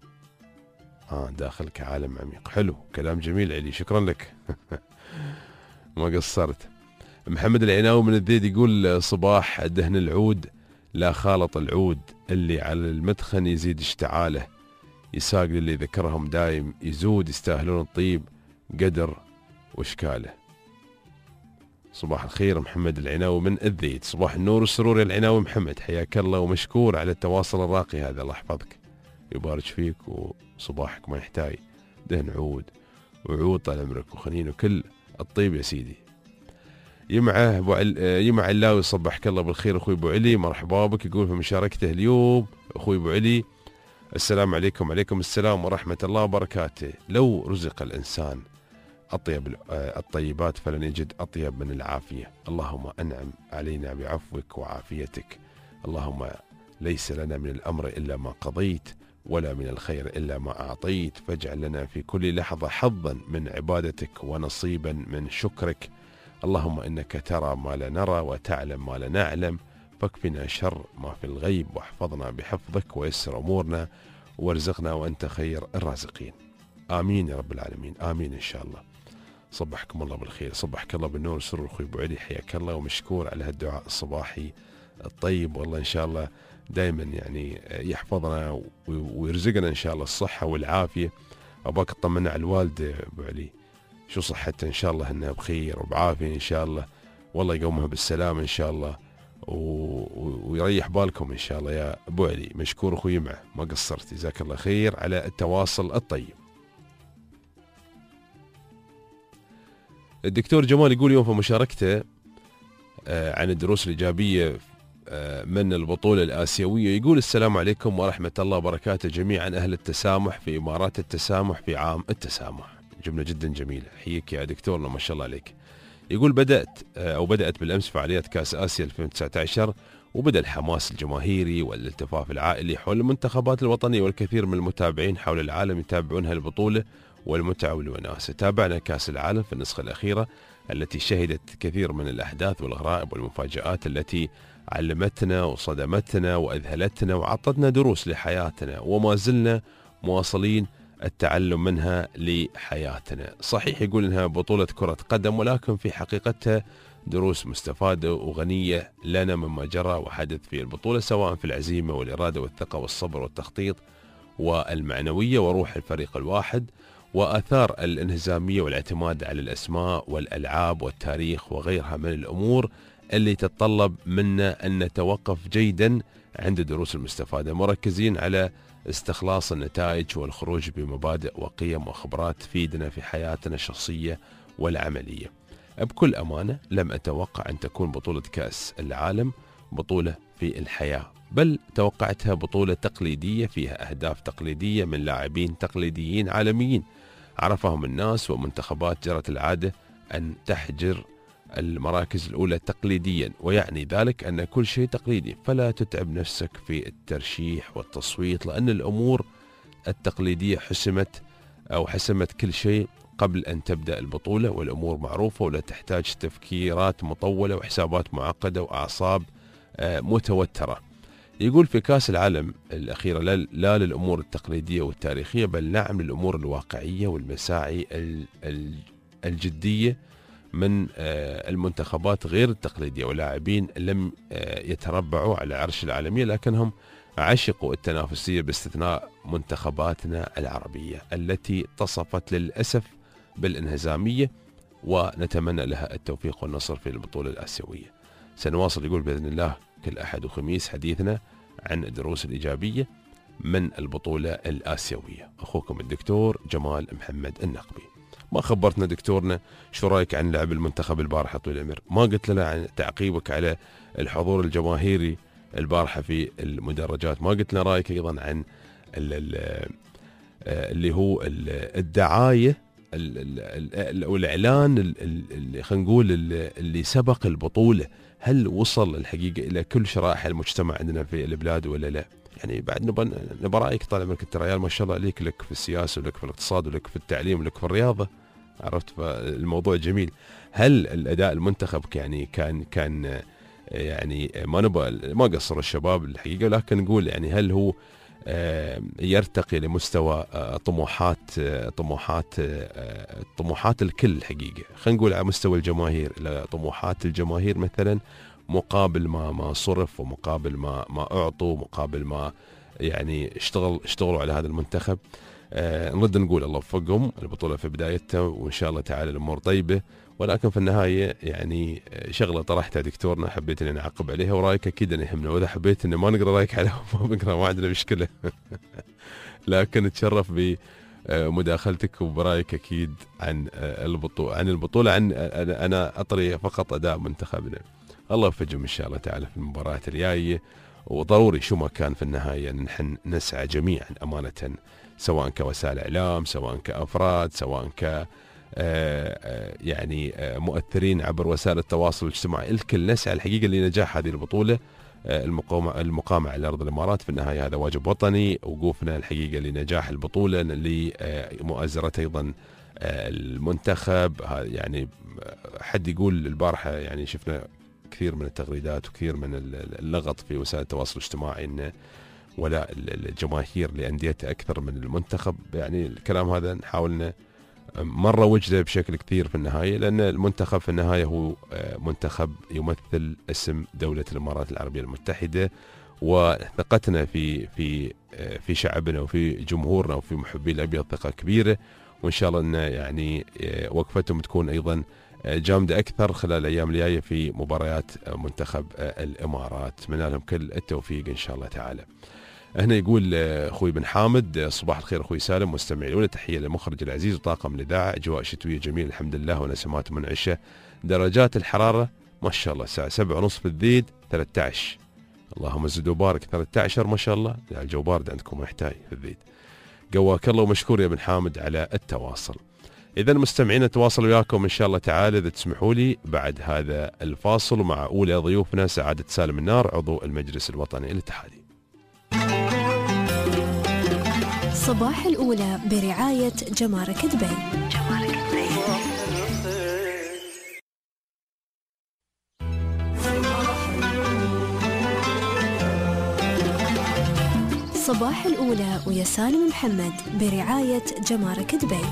داخلك عالم عميق، حلو، كلام جميل علي، شكرا لك. ما قصرت. محمد العناوي من الذيد يقول صباح دهن العود لا خالط العود، اللي على المدخن يزيد اشتعاله، يساق للي ذكرهم دايم يزود، يستاهلون الطيب قدر واشكاله. صباح الخير محمد العناوي من الذيد. صباح النور والسرور يا العناوي محمد، حياك الله ومشكور على التواصل الراقي هذا، الله يحفظك يبارك فيك، وصباحك ما يحتاج دهن عود وعود طال عمرك وخنين وكل الطيب يا سيدي. يمع اللاوي صبحك الله بالخير اخوي ابو علي، مرحبا بك. يقول في مشاركته اليوم اخوي ابو علي السلام عليكم. وعليكم السلام ورحمة الله وبركاته. لو رزق الإنسان أطيب الطيبات فلن يجد أطيب من العافية. اللهم أنعم علينا بعفوك وعافيتك. اللهم ليس لنا من الأمر إلا ما قضيت، ولا من الخير إلا ما أعطيت، فاجعل لنا في كل لحظة حظا من عبادتك ونصيبا من شكرك. اللهم إنك ترى ما لا نرى وتعلم ما لا نعلم، فاكفنا شر ما في الغيب، واحفظنا بحفظك، ويسر أمورنا، وارزقنا وأنت خير الرازقين. آمين يا رب العالمين، آمين إن شاء الله. صبحكم الله بالخير، صبحك الله بالنور والسرور أخوي أبو علي، حياك الله ومشكور على هالدعاء الصباحي الطيب. والله إن شاء الله دائما يعني يحفظنا ويرزقنا إن شاء الله الصحة والعافية. أباك تطمنا على الوالدة أبو علي، شو صحتها إن شاء الله، إنها بخير وبعافية إن شاء الله، والله يقومها بالسلامة إن شاء الله، ويريح بالكم إن شاء الله يا أبو علي. مشكور أخوي معه، ما قصرت، جزاك الله خير على التواصل الطيب. الدكتور جمال يقول يوم في مشاركته عن الدروس الإيجابية من البطولة الآسيوية، يقول السلام عليكم ورحمة الله وبركاته جميعا أهل التسامح في إمارات التسامح في عام التسامح. جملة جدا جميلة، حيك يا دكتورنا ما شاء الله عليك. يقول بدأت بالأمس فعاليات كأس آسيا 2019، وبدأ الحماس الجماهيري والالتفاف العائلي حول المنتخبات الوطنية، والكثير من المتابعين حول العالم يتابعون هالبطولة والمتعة والوناسة. تابعنا كأس العالم في النسخة الأخيرة التي شهدت كثير من الأحداث والغرائب والمفاجآت التي علمتنا وصدمتنا وأذهلتنا وعطتنا دروس لحياتنا، وما زلنا مواصلين التعلم منها لحياتنا. صحيح يقول إنها بطولة كرة قدم، ولكن في حقيقتها دروس مستفادة وغنية لنا مما جرى وحدث في البطولة، سواء في العزيمة والإرادة والثقة والصبر والتخطيط والمعنوية وروح الفريق الواحد، وآثار الانهزامية والاعتماد على الأسماء والألعاب والتاريخ وغيرها من الأمور اللي تتطلب منا أن نتوقف جيدا عند الدروس المستفادة، مركزين على استخلاص النتائج والخروج بمبادئ وقيم وخبرات تفيدنا في حياتنا الشخصية والعملية. بكل أمانة لم أتوقع أن تكون بطولة كأس العالم بطولة في الحياة، بل توقعتها بطولة تقليدية فيها أهداف تقليدية من لاعبين تقليديين عالميين عرفهم الناس، ومنتخبات جرت العادة أن تحجر المراكز الأولى تقليديا، ويعني ذلك أن كل شيء تقليدي، فلا تتعب نفسك في الترشيح والتصويت، لأن الأمور التقليدية حسمت كل شيء قبل أن تبدأ البطولة، والأمور معروفة ولا تحتاج تفكيرات مطولة وحسابات معقدة وأعصاب متوترة. يقول في كأس العالم الأخيرة لا للأمور التقليدية والتاريخية، بل نعم للأمور الواقعية والمساعي الجدية من المنتخبات غير التقليدية، ولاعبين لم يتربعوا على عرش العالمية لكنهم عشقوا التنافسية، باستثناء منتخباتنا العربية التي تصفت للأسف بالانهزامية، ونتمنى لها التوفيق والنصر في البطولة الآسيوية. سنواصل يقول بإذن الله كل أحد وخميس حديثنا عن الدروس الإيجابية من البطولة الآسيوية. أخوكم الدكتور جمال محمد النقبي. ما خبرتنا دكتورنا شو رايك عن لعب المنتخب البارحة طويل العمر؟ ما قلت لنا عن تعقيبك على الحضور الجماهيري البارحة في المدرجات؟ ما قلت لنا رايك أيضا عن اللي هو الدعاية والإعلان اللي خلينا نقول اللي سبق البطولة؟ هل وصل الحقيقة إلى كل شرائح المجتمع عندنا في البلاد ولا لا؟ يعني بعد نبى رأيك طال عمرك، انت ريال ما شاء الله عليك، لك في السياسة ولك في الاقتصاد ولك في التعليم ولك في الرياضة، عرفت؟ فالموضوع جميل. هل الاداء المنتخب يعني كان يعني ما قصر الشباب الحقيقه، لكن نقول يعني هل هو يرتقي لمستوى طموحات الكل الحقيقه؟ خلينا نقول على مستوى الجماهير، طموحات الجماهير مثلا مقابل ما صرف، ومقابل ما اعطوا، مقابل ما يعني اشتغلوا على هذا المنتخب. نرد نقول الله وفقهم، البطوله في بدايتها وان شاء الله تعالى الامور طيبه، ولكن في النهايه يعني شغله طرحتها دكتورنا حبيت اني اعقب عليها، ورايك اكيد انه يهمنا، واذا حبيت انه ما نقرا رايك عليها ما بنقرا، ما عندنا مشكله. لكن نتشرف بمداخلتك وبرايك اكيد عن البطوله عن انا اطري فقط اداء منتخبنا. الله يوفقهم ان شاء الله تعالى في المباريات الجايه، وضروري شو ما كان في النهايه نحن نسعى جميعا امانه، سواء كوسائل اعلام، سواء كافراد، سواء ك يعني مؤثرين عبر وسائل التواصل الاجتماعي، الكل نسعى الحقيقه لنجاح هذه البطوله، المقامه على ارض الامارات. في النهايه هذا واجب وطني، وقوفنا الحقيقه لنجاح البطوله، لمؤازره ايضا المنتخب. يعني حد يقول البارحه يعني شفنا كثير من التغريدات وكثير من اللغط في وسائل التواصل الاجتماعي ان ولاء الجماهير لانديتها اكثر من المنتخب. يعني الكلام هذا نحاول مرة وجده بشكل كثير في النهاية، لأن المنتخب في النهاية هو منتخب يمثل اسم دولة الإمارات العربية المتحدة، وثقتنا في شعبنا وفي جمهورنا وفي محبي الأبيض ثقة كبيرة، وإن شاء الله أن يعني وقفتهم تكون أيضا جامدة أكثر خلال الأيام الجاية في مباريات منتخب الإمارات. أتمنى لهم كل التوفيق إن شاء الله تعالى. هنا يقول اخوي بن حامد صباح الخير اخوي سالم مستمعي الاولى، تحيه للمخرج العزيز وطاقم الاذاعه، اجواء شتويه جميله الحمد لله ونسمات منعشه، درجات الحراره ما شاء الله الساعه 7:30 في الذيد 13، اللهم زد وبارك 13 ما شاء الله، الجو بارد عندكم يحتاج في الذيد. قواك الله ومشكور يا بن حامد على التواصل. اذا مستمعين نتواصل وياكم ان شاء الله تعالى اذا تسمحوا لي بعد هذا الفاصل، ومع اولى ضيوفنا سعاده سالم النار عضو المجلس الوطني الاتحادي. صباح الأولى برعاية جمارك دبي. صباح الأولى ويا سالم محمد برعاية جمارك دبي.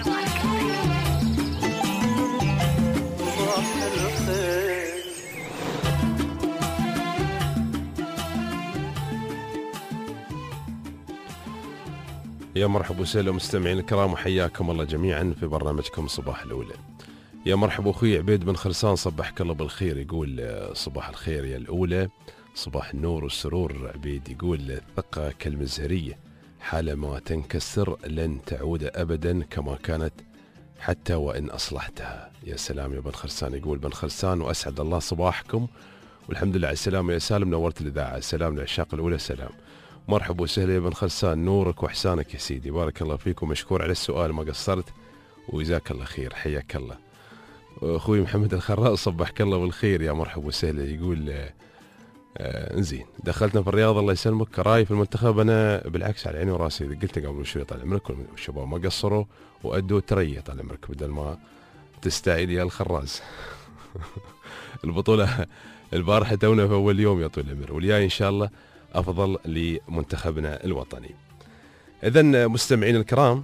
يا مرحبا وسهلا مستمعين الكرام، وحياكم الله جميعا في برنامجكم صباح الأولى. يا مرحبا أخوي عبيد بن خرسان صبحك الله بالخير، يقول صباح الخير يا الأولى، صباح النور والسرور. عبيد يقول الثقة كالمزهرية حالما تنكسر لن تعود أبدا كما كانت حتى وإن أصلحتها. يا سلام يا بن خرسان. يقول بن خرسان وأسعد الله صباحكم والحمد لله على السلامة يا سالم، نورت الإذاعة. سلام للعشاق الأولى. سلام مرحبا وسهلا يا بن خرسان، نورك وإحسانك يا سيدي، بارك الله فيك ومشكور على السؤال ما قصرت وجزاك الله خير، حياك الله. أخوي محمد الخراء صبحك الله بالخير، يا مرحبا وسهلا. يقول انزين دخلتنا في الرياضة الله يسلمك، راي في المنتخب أنا بالعكس على عيني وراسي، قلت قبل شوي طال عمرك والشباب ما قصروا وأدوا ترية طال عمرك بدل ما تستعيد يا الخراز. البطولة البارحة تونا في أول يوم يا طول العمر، والجاي إن شاء الله أفضل لمنتخبنا الوطني. إذن مستمعين الكرام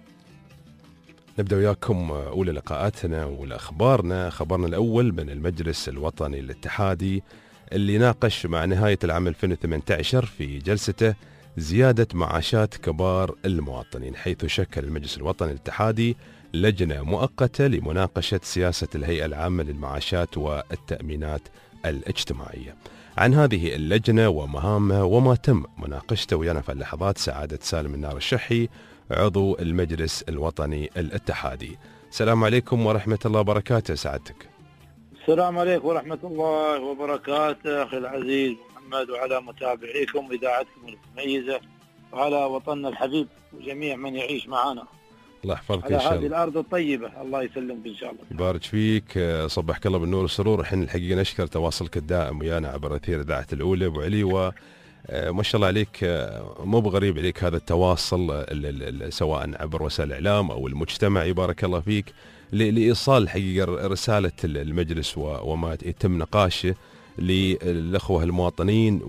نبدأ وياكم أولى لقاءاتنا والأخبارنا. خبرنا الأول من المجلس الوطني الاتحادي اللي ناقش مع نهاية العام 2018 في جلسته زيادة معاشات كبار المواطنين، حيث شكل المجلس الوطني الاتحادي لجنة مؤقتة لمناقشة سياسة الهيئة العامة للمعاشات والتأمينات الاجتماعية. عن هذه اللجنة ومهامها وما تم مناقشته ويانا في اللحظات سعادة سالم النار الشحي عضو المجلس الوطني الاتحادي. السلام عليكم ورحمة الله وبركاته سعادتك. السلام عليكم ورحمة الله وبركاته أخي العزيز محمد، وعلى متابعيكم إذاعتكم المتميزة، وعلى وطننا الحبيب وجميع من يعيش معنا. الله يحفظك على إن شاء الله. هذه الأرض الطيبة، الله يسلمك إن شاء الله. يبارك فيك، صبحك الله بالنور والسرور. الحين الحقيقة نشكر تواصلك الدائم ويانا عبر أثير إذاعة الأولى أبو علي، ما شاء الله عليك، مو بغريب عليك هذا التواصل سواء عبر وسائل الإعلام أو المجتمعي، بارك الله فيك، لإيصال حقيقة رسالة المجلس وما يتم نقاشه للأخوة المواطنين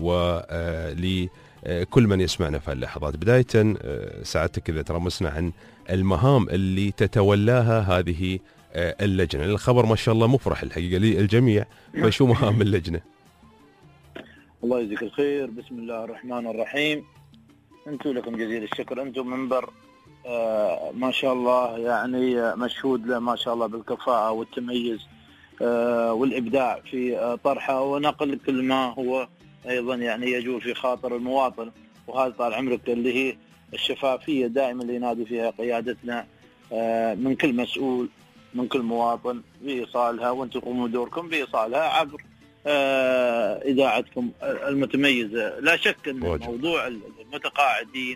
ولكل من يسمعنا في اللحظات. بداية سعادتك إذا ترمسنا عن المهام اللي تتولاها هذه اللجنة، الخبر ما شاء الله مفرح الحقيقة للجميع، فشو مهام اللجنة؟ الله يجزيك الخير. بسم الله الرحمن الرحيم. أنتم لكم جزيل الشكر، أنتم منبر ما شاء الله يعني مشهود له ما شاء الله بالكفاءة والتميز والإبداع في طرحه ونقل كل ما هو أيضا يعني يجول في خاطر المواطن، وهذا طال عمرك اللي هي الشفافية دائما اللي ينادي فيها قيادتنا من كل مسؤول من كل مواطن بإيصالها، وأنتم تقوموا دوركم بإيصالها عبر إذاعتكم المتميزة. لا شك أن موضوع المتقاعدين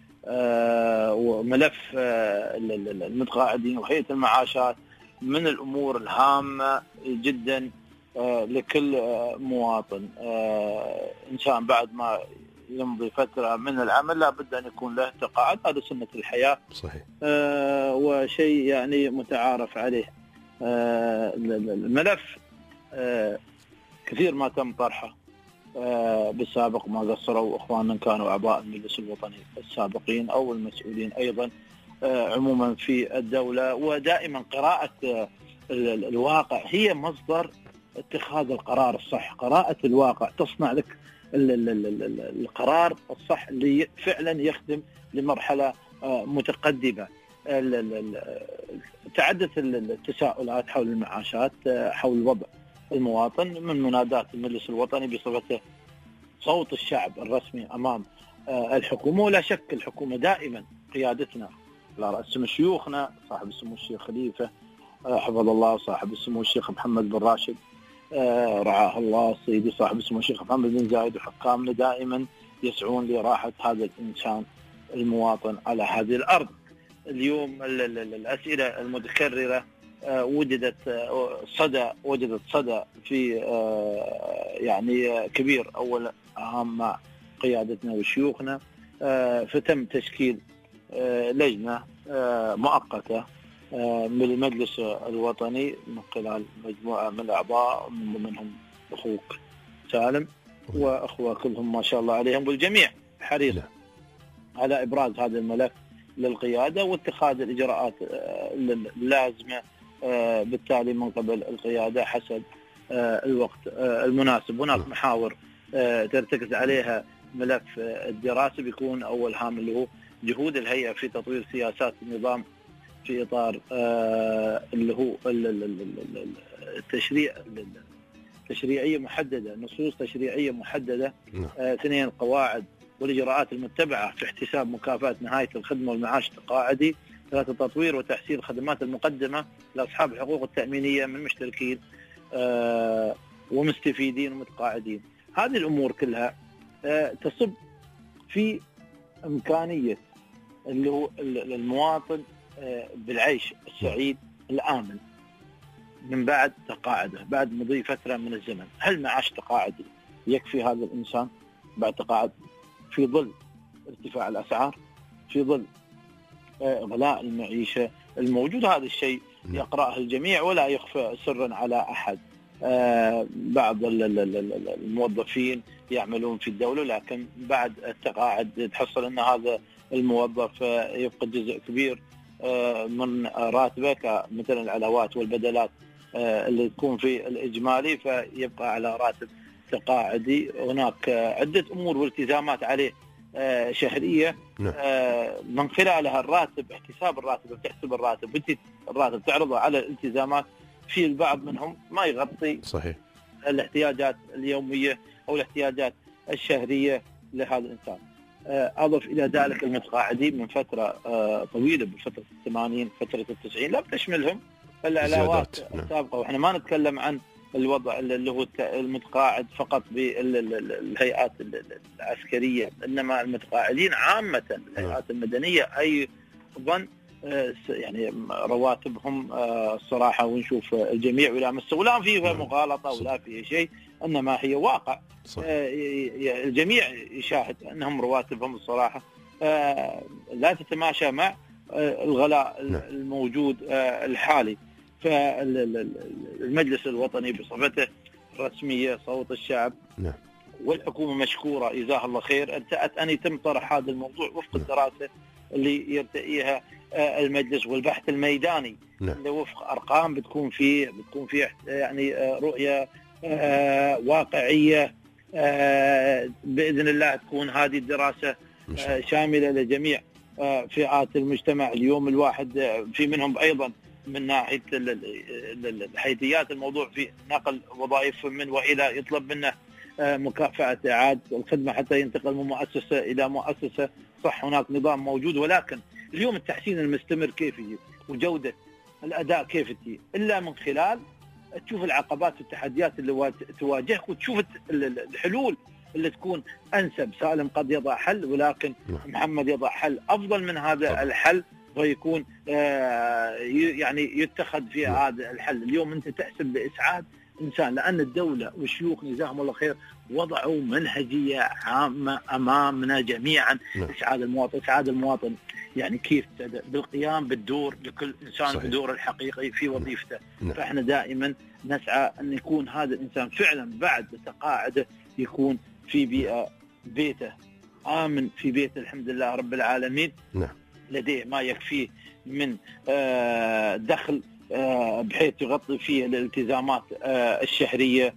وملف المتقاعدين وهيئة المعاشات من الأمور الهامة جدا لكل مواطن. إنسان بعد ما يمضي فترة من العمل لابد أن يكون له تقاعد، هذا سنة الحياة صحيح، وشيء يعني متعارف عليه. الملف كثير ما تم طرحه بالسابق، ما قصروا اخواننا كانوا اعضاء المجلس الوطني السابقين او المسؤولين ايضا عموما في الدوله، ودائما قراءه الواقع هي مصدر اتخاذ القرار الصح. قراءه الواقع تصنع لك القرار الصح اللي فعلا يخدم لمرحله متقدمه. تعدت التساؤلات حول المعاشات، حول وضع المواطن، من منادات المجلس الوطني بصفته صوت الشعب الرسمي أمام الحكومة. ولا شك الحكومة دائما قيادتنا على رأس شيوخنا صاحب السمو الشيخ خليفة حفظ الله، صاحب السمو الشيخ محمد بن راشد رعاه الله، سيدي صاحب السمو الشيخ محمد بن زايد، وحكامنا دائما يسعون لراحة هذا الإنسان المواطن على هذه الأرض. اليوم الأسئلة المتكررة وجدت صدى في يعني كبير أول أهم مع قيادتنا وشيوخنا، فتم تشكيل لجنة مؤقتة من المجلس الوطني من خلال مجموعة من الأعضاء من ضمنهم أخوك سالم وأخوة كلهم ما شاء الله عليهم، والجميع حريص على إبراز هذا الملف للقيادة واتخاذ الإجراءات اللازمة بالتالي من قبل القيادة حسب الوقت المناسب. هناك محاور ترتكز عليها ملف الدراسة، بيكون أول هام اللي هو جهود الهيئة في تطوير سياسات النظام في إطار اللي هو تشريعية محددة، نصوص تشريعية محددة. 2 قواعد والإجراءات المتبعة في احتساب مكافأة نهاية الخدمة والمعاش التقاعدي. 3 تطوير وتحسين الخدمات المقدمة لأصحاب الحقوق التأمينية من مشتركين ومستفيدين ومتقاعدين. هذه الأمور كلها تصب في إمكانية اللي هو المواطن بالعيش السعيد الآمن من بعد تقاعده، بعد مضي فترة من الزمن. هل معاش تقاعدي يكفي هذا الإنسان بعد تقاعد في ظل ارتفاع الأسعار، في ظل غلاء المعيشة الموجود؟ هذا الشيء يقرأه الجميع ولا يخفى سرا على أحد. بعض الموظفين يعملون في الدولة لكن بعد التقاعد تحصل أن هذا الموظف يفقد جزء كبير من راتبه كمثل العلاوات والبدلات اللي تكون في الإجمالي، فيبقى على راتب تقاعدي. هناك عدة أمور والتزامات عليه شهرية من خلالها الراتب، احتساب الراتب، بتحسب الراتب تعرضه على الالتزامات. في البعض منهم ما يغطي صحيح الاحتياجات اليومية أو الاحتياجات الشهرية لهذا الإنسان. أضف إلى ذلك المتقاعدين من فترة طويلة بفترة 80 فترة 90 لا تشملهم العلاوات السابقة. وإحنا ما نتكلم عن الوضع اللي هو المتقاعد فقط بالهيئات العسكرية، إنما المتقاعدين عامة الهيئات المدنية أيضا يعني رواتبهم الصراحة ونشوف الجميع ولا فيها مغالطة ولا فيه شيء، إنما هي واقع. صحيح. الجميع يشاهد أنهم رواتبهم الصراحة لا تتماشى مع الغلاء الموجود الحالي. فالمجلس الوطني بصفته الرسمية صوت الشعب والحكومة مشكورة جزاها الله خير ارتأت أن يتم طرح هذا الموضوع وفق الدراسة اللي يرتئيها المجلس والبحث الميداني اللي وفق أرقام بتكون فيه يعني رؤية واقعية بإذن الله. تكون هذه الدراسة شاملة لجميع فئات المجتمع. اليوم الواحد في منهم أيضا من ناحية حيثيات الموضوع في نقل وظائف من وإلى يطلب منه مكافأة إعادة الخدمة حتى ينتقل من مؤسسة إلى مؤسسة. صح هناك نظام موجود، ولكن اليوم التحسين المستمر كيف يجي وجودة الأداء كيف تجي إلا من خلال تشوف العقبات والتحديات اللي تواجهك وتشوف الحلول اللي تكون أنسب. سالم قد يضع حل، ولكن محمد يضع حل أفضل من هذا الحل ويكون يعني يتخذ في هذا الحل. اليوم أنت تحسب بإسعاد إنسان، لأن الدولة والشيوخ جزاهم الله خير وضعوا منهجية عامة أمامنا جميعا. إسعاد المواطن يعني كيف بالقيام بالدور لكل إنسان بدور الحقيقي في وظيفته. فإحنا دائما نسعى أن يكون هذا الإنسان فعلا بعد تقاعده يكون في بيته آمن، في بيت الحمد لله رب العالمين، لديه ما يكفيه من دخل بحيث يغطي فيه الالتزامات الشهرية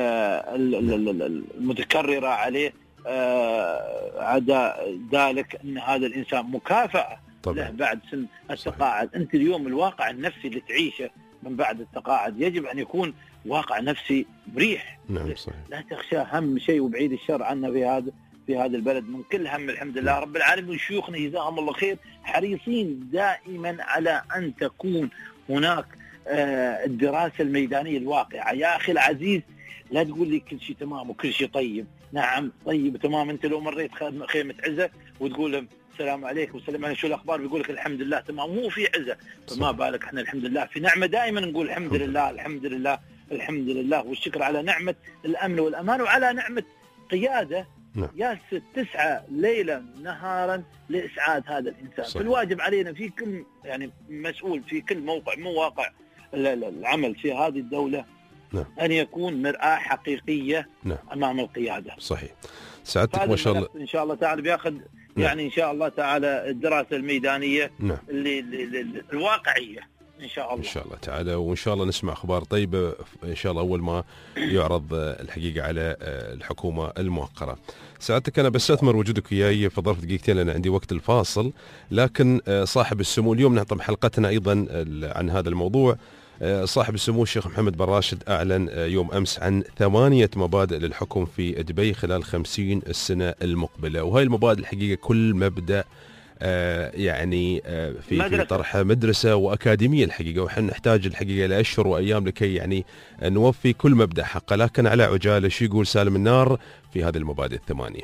المتكررة عليه. عدا ذلك أن هذا الإنسان مكافأة له بعد سن التقاعد. أنت اليوم الواقع النفسي اللي تعيشه من بعد التقاعد يجب أن يكون واقع نفسي مريح. لا تخشى هم شيء، وبعيد الشر عنا في هذا البلد من كل هم الحمد لله رب العالمين. وشيوخنا جزاهم الله خير حريصين دائما على أن تكون هناك الدراسة الميدانية الواقعة. يا أخي العزيز لا تقول لي كل شيء تمام وكل شيء طيب. نعم طيب تمام. أنت لو مريت خيمة عزة وتقول لهم السلام عليكم وسلام عليكم شو الأخبار بيقول لك الحمد لله تمام، مو في عزة. فما بالك احنا الحمد لله في نعمة دائما نقول الحمد لله الحمد لله الحمد لله، والشكر على نعمة الأمن والأمان وعلى نعمة قيادة جالسة تسعى ليلا نهارا لإسعاد هذا الإنسان. فالواجب علينا في كل يعني مسؤول في كل موقع مواقع العمل في هذه الدولة أن يكون مرآة حقيقية أمام القيادة. صحيح. سعادتك ما شاء الله إن شاء الله تعالى بياخذ يعني إن شاء الله تعالى الدراسة الميدانية اللي الواقعية إن شاء الله. إن شاء الله تعالى، وإن شاء الله نسمع أخبار طيبة إن شاء الله أول ما يعرض الحقيقة على الحكومة الموقرة. سعادتك أنا بستثمر وجودك وياي في ظرف دقيقتين لأن عندي وقت الفاصل، لكن صاحب السمو اليوم نعطي حلقتنا أيضا عن هذا الموضوع. صاحب السمو الشيخ محمد بن راشد أعلن يوم أمس عن 8 مبادئ للحكم في دبي خلال 50 السنة المقبلة، وهاي المبادئ الحقيقة كل مبدأ يعني في طرحها مدرسة وأكاديمية الحقيقة، وحن نحتاج الحقيقة لأشهر وأيام لكي يعني نوفي كل مبدأ حقه. لكن على عجالة شو يقول سالم النار في هذه المبادئ 8؟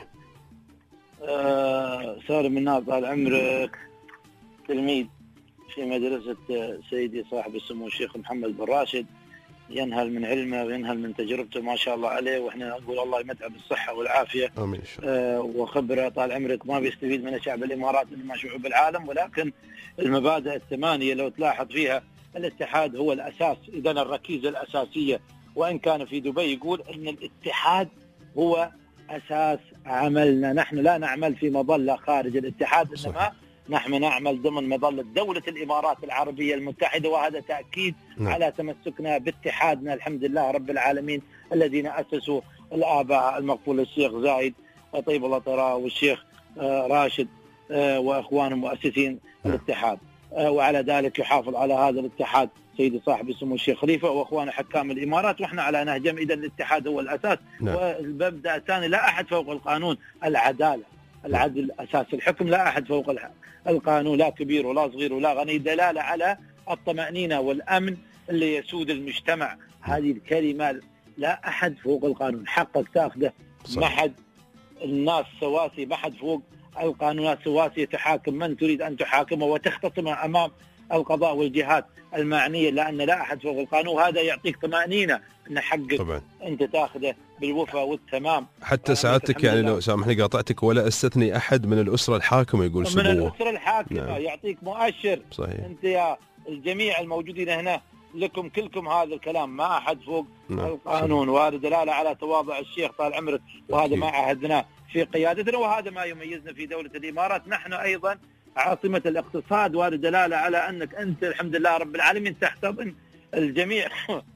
سالم النار طال عمرك تلميذ في مدرسة سيدي صاحب السمو الشيخ محمد بن راشد، ينهل من علمه وينهل من تجربته ما شاء الله عليه، واحنا نقول الله يمتعه بالصحة والعافية. آمين إن شاء الله. وخبرة طال عمرك ما بيستفيد منها شعب الإمارات إنما شعوب العالم. ولكن المبادئ 8 لو تلاحظ فيها الاتحاد هو الأساس، إذا الركيزة الأساسية. وإن كان في دبي يقول أن الاتحاد هو أساس عملنا، نحن لا نعمل في مظلة خارج الاتحاد إنما نحن نعمل ضمن مظلة دولة الإمارات العربية المتحدة، وهذا تأكيد على تمسكنا باتحادنا الحمد لله رب العالمين الذين أسسوا الآباء المقبول الشيخ زايد طيب الله طراه والشيخ راشد وأخوانهم مؤسسين الاتحاد. وعلى ذلك يحافظ على هذا الاتحاد سيدي صاحب السمو الشيخ خليفة وأخوانه حكام الإمارات، وإحنا على نهجهم. إذا الاتحاد هو الأساس. والمبدأ الثاني لا أحد فوق القانون، العدالة، العدل أساس الحكم، لا أحد فوق القانون، لا كبير ولا صغير ولا غني، دلالة على الطمأنينة والأمن اللي يسود المجتمع. هذه الكلمة لا أحد فوق القانون، حقك تأخذه، ما حد، الناس سواسي، ما حد فوق القانونات سواسية، تحاكم من تريد أن تحاكمه وتختصمه أمام القضاء والجهات المعنيه، لان لا احد فوق القانون. هذا يعطيك طمانينه ان حقك طبعا انت تاخذه بالوفاء والتمام. حتى سعادتك يعني لو سامحني قاطعتك، ولا استثني احد من الاسره الحاكمه يقول من سموه. الاسره الحاكمه نعم. يعطيك مؤشر. صحيح. انت يا الجميع الموجودين هنا لكم كلكم هذا الكلام، ما احد فوق نعم. القانون. وهذا دلاله على تواضع الشيخ طال عمرك، وهذا أكيد. ما عهدناه في قيادتنا، وهذا ما يميزنا في دوله الامارات. نحن ايضا عاصمه الاقتصاد، وهذا دلاله على انك انت الحمد لله رب العالمين تحتضن الجميع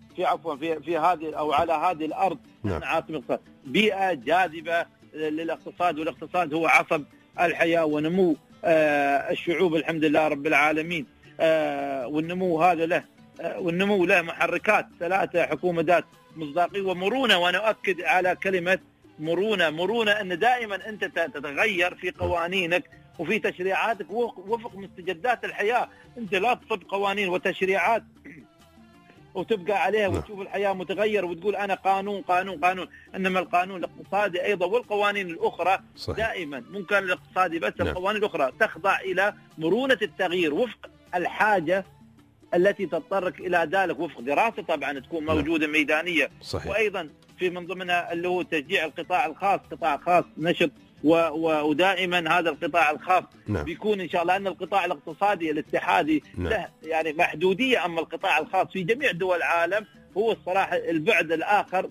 في هذه او على هذه الارض. نعم. عاصمه الاقتصاد، بيئه جاذبه للاقتصاد، والاقتصاد هو عصب الحياه ونمو الشعوب الحمد لله رب العالمين. والنمو هذا له والنمو له محركات 3: حكومة ذات مصداقية ومرونة. وأنا أؤكد على كلمة مرونة أن دائما أنت تتغير في قوانينك وفي تشريعاتك وفق مستجدات الحياة. أنت لا تصب قوانين وتشريعات وتبقى عليها وتشوف الحياة متغير وتقول أنا قانون. إنما القانون الاقتصادي أيضا والقوانين الأخرى صحيح. دائما ممكن الاقتصادي بس القوانين الأخرى تخضع إلى مرونة التغيير وفق الحاجة التي تتطرق إلى ذلك، وفق دراسة طبعا تكون موجودة ميدانية صحيح. وأيضا في من ضمنها اللي هو تشجيع القطاع الخاص، قطاع خاص نشط ودائما هذا القطاع الخاص بيكون إن شاء الله أن القطاع الاقتصادي الاتحادي له يعني محدودية. أما القطاع الخاص في جميع دول العالم هو الصراحة البعد الآخر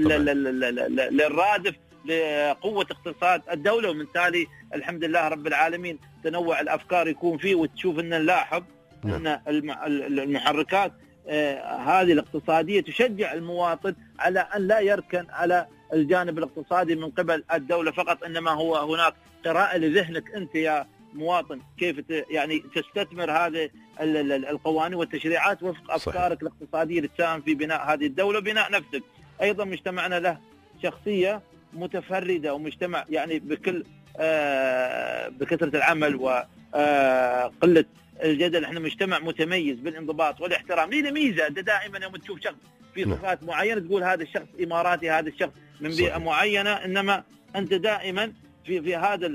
للرادف لقوة اقتصاد الدولة. ومن تالي الحمد لله رب العالمين تنوع الأفكار يكون فيه، وتشوف أن نلاحظ أن المحركات هذه الاقتصادية تشجع المواطن على أن لا يركن على الجانب الاقتصادي من قبل الدولة فقط، إنما هو هناك قراءة لذهنك أنت يا مواطن كيف يعني تستثمر هذه القوانين والتشريعات وفق أفكارك الاقتصادية لتساهم في بناء هذه الدولة وبناء نفسك. أيضا مجتمعنا له شخصية متفردة، ومجتمع يعني بكثرة العمل وقلة الجدل. احنا مجتمع متميز بالانضباط والاحترام. لينا ميزه دائما يوم تشوف شخص في صفات معينه تقول هذا الشخص اماراتي، هذا الشخص من بيئه معينه، انما انت دائما في هذا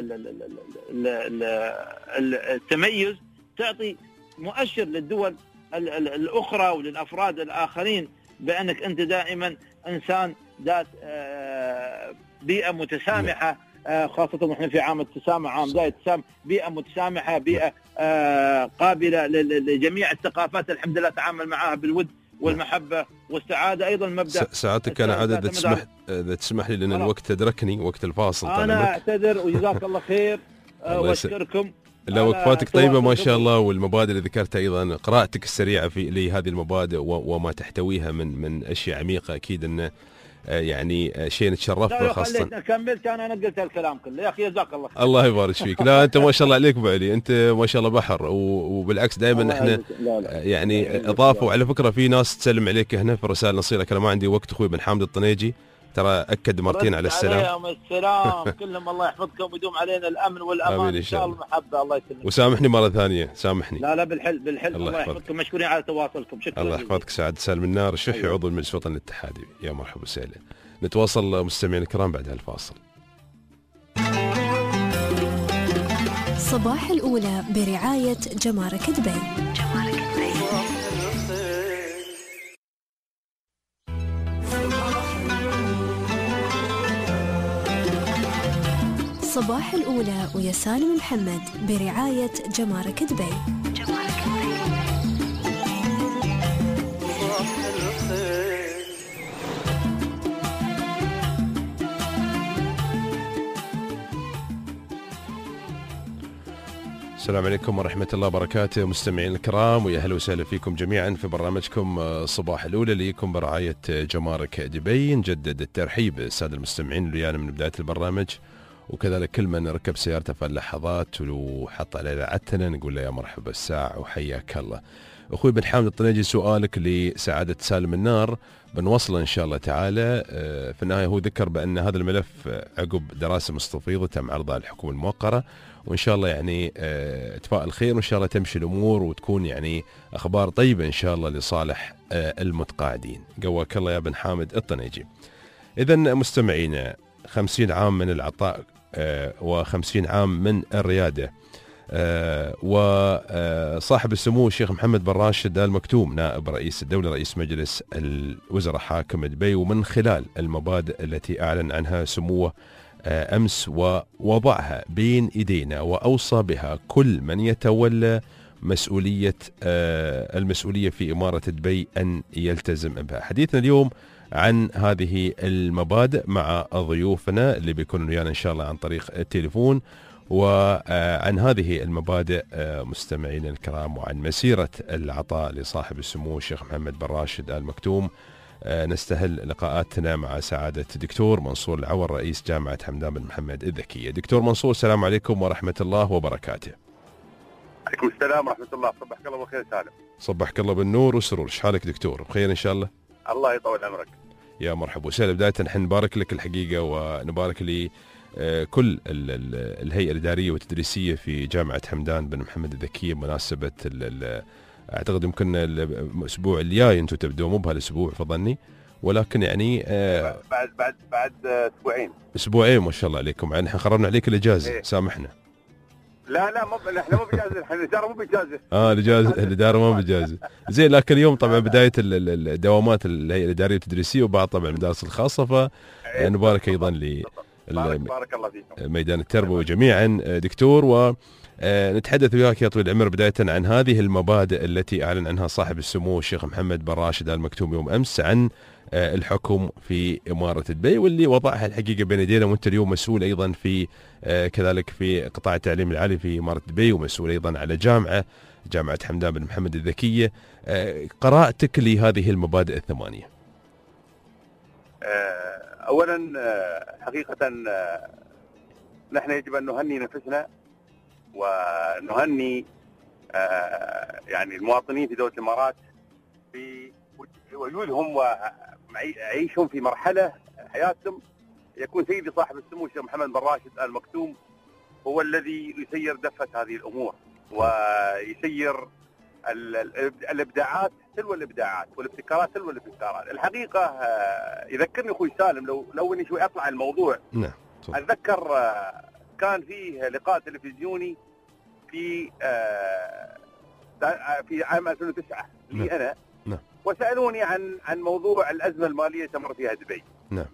التميز تعطي مؤشر للدول الاخرى وللافراد الاخرين بانك انت دائما انسان ذات بيئه متسامحه، خاصة ونحن في عام التسامح، عام ذا التسامح، بيئة متسامحة، بيئة قابلة لجميع الثقافات الحمد لله تعامل معها بالود والمحبة والسعادة. أيضا مبدأ ساعتك أنا عادة تسمح لي لأن الوقت أدركني وقت الفاصل. أنا أعتذر وجزاك الله خير وأشكركم. لا وقفاتك طيبة ما شاء الله، والمبادئ اللي ذكرتها أيضا قراءتك السريعة في لهذه المبادئ وما تحتويها من أشياء عميقة، أكيد أنه يعني شيء نتشرف به. خاصة كملت أنا قلت الكلام كله يا أخي جزاك الله خير. الله يبارك فيك. لا أنت ما شاء الله عليك أبو علي، أنت ما شاء الله بحر، وبالعكس دائما إحنا يعني إضافة. وعلى فكرة في ناس تسلم عليك هنا في الرسائل نصيرك. أنا ما عندي وقت أخوي بن حامد الطنيجي، ترى أكد مرتين على السلام. عليهم السلام كلهم، الله يحفظكم ويدوم علينا الأمن والأمان إن شاء الله المحبة. الله يسلمك وسامحني مرة ثانية، سامحني. لا بالحل الله يحفظكم، مشكورين على تواصلكم. شكرا. الله يحفظك. سعد سالم النار الشحي عضو المجلس الوطني الاتحادي، يا مرحبا وسهلا. نتواصل مستمعين الكرام بعد هالفاصل. صباح الأولى برعاية جمارك دبي. صباح الأولى ويا سالم محمد برعاية جمارك دبي. السلام عليكم ورحمة الله وبركاته مستمعين الكرام، ويا أهلا وسهلا فيكم جميعا في برنامجكم صباح الأولى ليكم برعاية جمارك دبي. نجدد الترحيب السادة المستمعين اللي من بداية البرنامج، وكذلك كل من ركب سيارته في اللحظات وحط علينا عتنا نقول له يا مرحبا الساعة وحياك الله. أخوي بن حامد الطنيجي، سؤالك لسعادة سالم النار بنوصله إن شاء الله تعالى. في النهاية هو ذكر بأن هذا الملف عقب دراسة مستفيضة تم عرضها الحكومة الموقرة، وإن شاء الله يعني اتفائل خير، وإن شاء الله تمشي الأمور وتكون يعني أخبار طيبة إن شاء الله لصالح المتقاعدين. قواك الله يا بن حامد الطنيجي. إذن مستمعينا، 50 عام من العطاء و50 عام من الريادة، وصاحب السمو الشيخ محمد بن راشد آل مكتوم نائب رئيس الدولة رئيس مجلس الوزراء حاكم دبي، ومن خلال المبادئ التي أعلن عنها سموه أمس ووضعها بين إيدينا وأوصى بها كل من يتولى المسؤولية في إمارة دبي أن يلتزم بها. حديثنا اليوم عن هذه المبادئ مع ضيوفنا اللي بيكونوا ويانا إن شاء الله عن طريق التليفون، وعن هذه المبادئ مستمعين الكرام، وعن مسيرة العطاء لصاحب السمو الشيخ محمد بن راشد آل مكتوم. نستهل لقاءاتنا مع سعادة الدكتور منصور العور رئيس جامعة حمدان بن محمد الذكية. دكتور منصور، السلام عليكم ورحمة الله وبركاته. عليكم السلام ورحمة الله. صبحك الله بالخير سالم. صبحك الله بالنور والسرور. ايش حالك دكتور؟ بخير إن شاء الله؟ الله يطول عمرك. يا مرحبا وسهلا. بداية نحن نبارك لك الحقيقة، ونبارك لي كل الهيئة الإدارية والتدريسية في جامعة حمدان بن محمد الذكية بمناسبة أعتقد يمكن الأسبوع الجاي أنتم تبدأوا، مو بهالأسبوع فظني، ولكن يعني بعد أسبوعين ما شاء الله عليكم. يعني نحن خربنا عليك الإجازة. سامحنا. لا احنا مو بإجازة، احنا الإدارة مو بإجازة. الإدارة ما بإجازة. زين، لكن اليوم طبعا بداية الدوامات الهيئة الإدارية والتدريسية وبعض طبعا المدارس الخاصة، فنبارك أيضا بارك الله فيكم. ميدان التربوي جميعا دكتور. ونتحدث وياك يا طويل العمر بداية عن هذه المبادئ التي أعلن عنها صاحب السمو الشيخ محمد بن راشد آل مكتوم يوم أمس عن الحكم في إمارة دبي، واللي وضعها الحقيقة بين يدينا، وأنت اليوم مسؤول أيضا في كذلك في قطاع التعليم العالي في إمارة دبي، ومسؤول أيضا على جامعة حمدان بن محمد الذكية. قراءتك لهذه المبادئ الثمانية. أولا حقيقة نحن يجب أن نهني نفسنا ونهني يعني المواطنين في دولة الإمارات في وجودهم وعيشهم في مرحلة حياتهم يكون سيدي صاحب السمو الشيخ محمد بن راشد آل مكتوم هو الذي يسير دفة هذه الأمور، ويسير الإبداعات تلو الإبداعات والابتكارات تلو الابتكارات. الحقيقة يذكرني أخوي سالم لو إني شوي أطلع الموضوع. نعم. أتذكر كان فيه لقاء تلفزيوني في عام 2009 لي أنا. نعم. وسألوني عن موضوع الأزمة المالية تمر فيها دبي. نعم.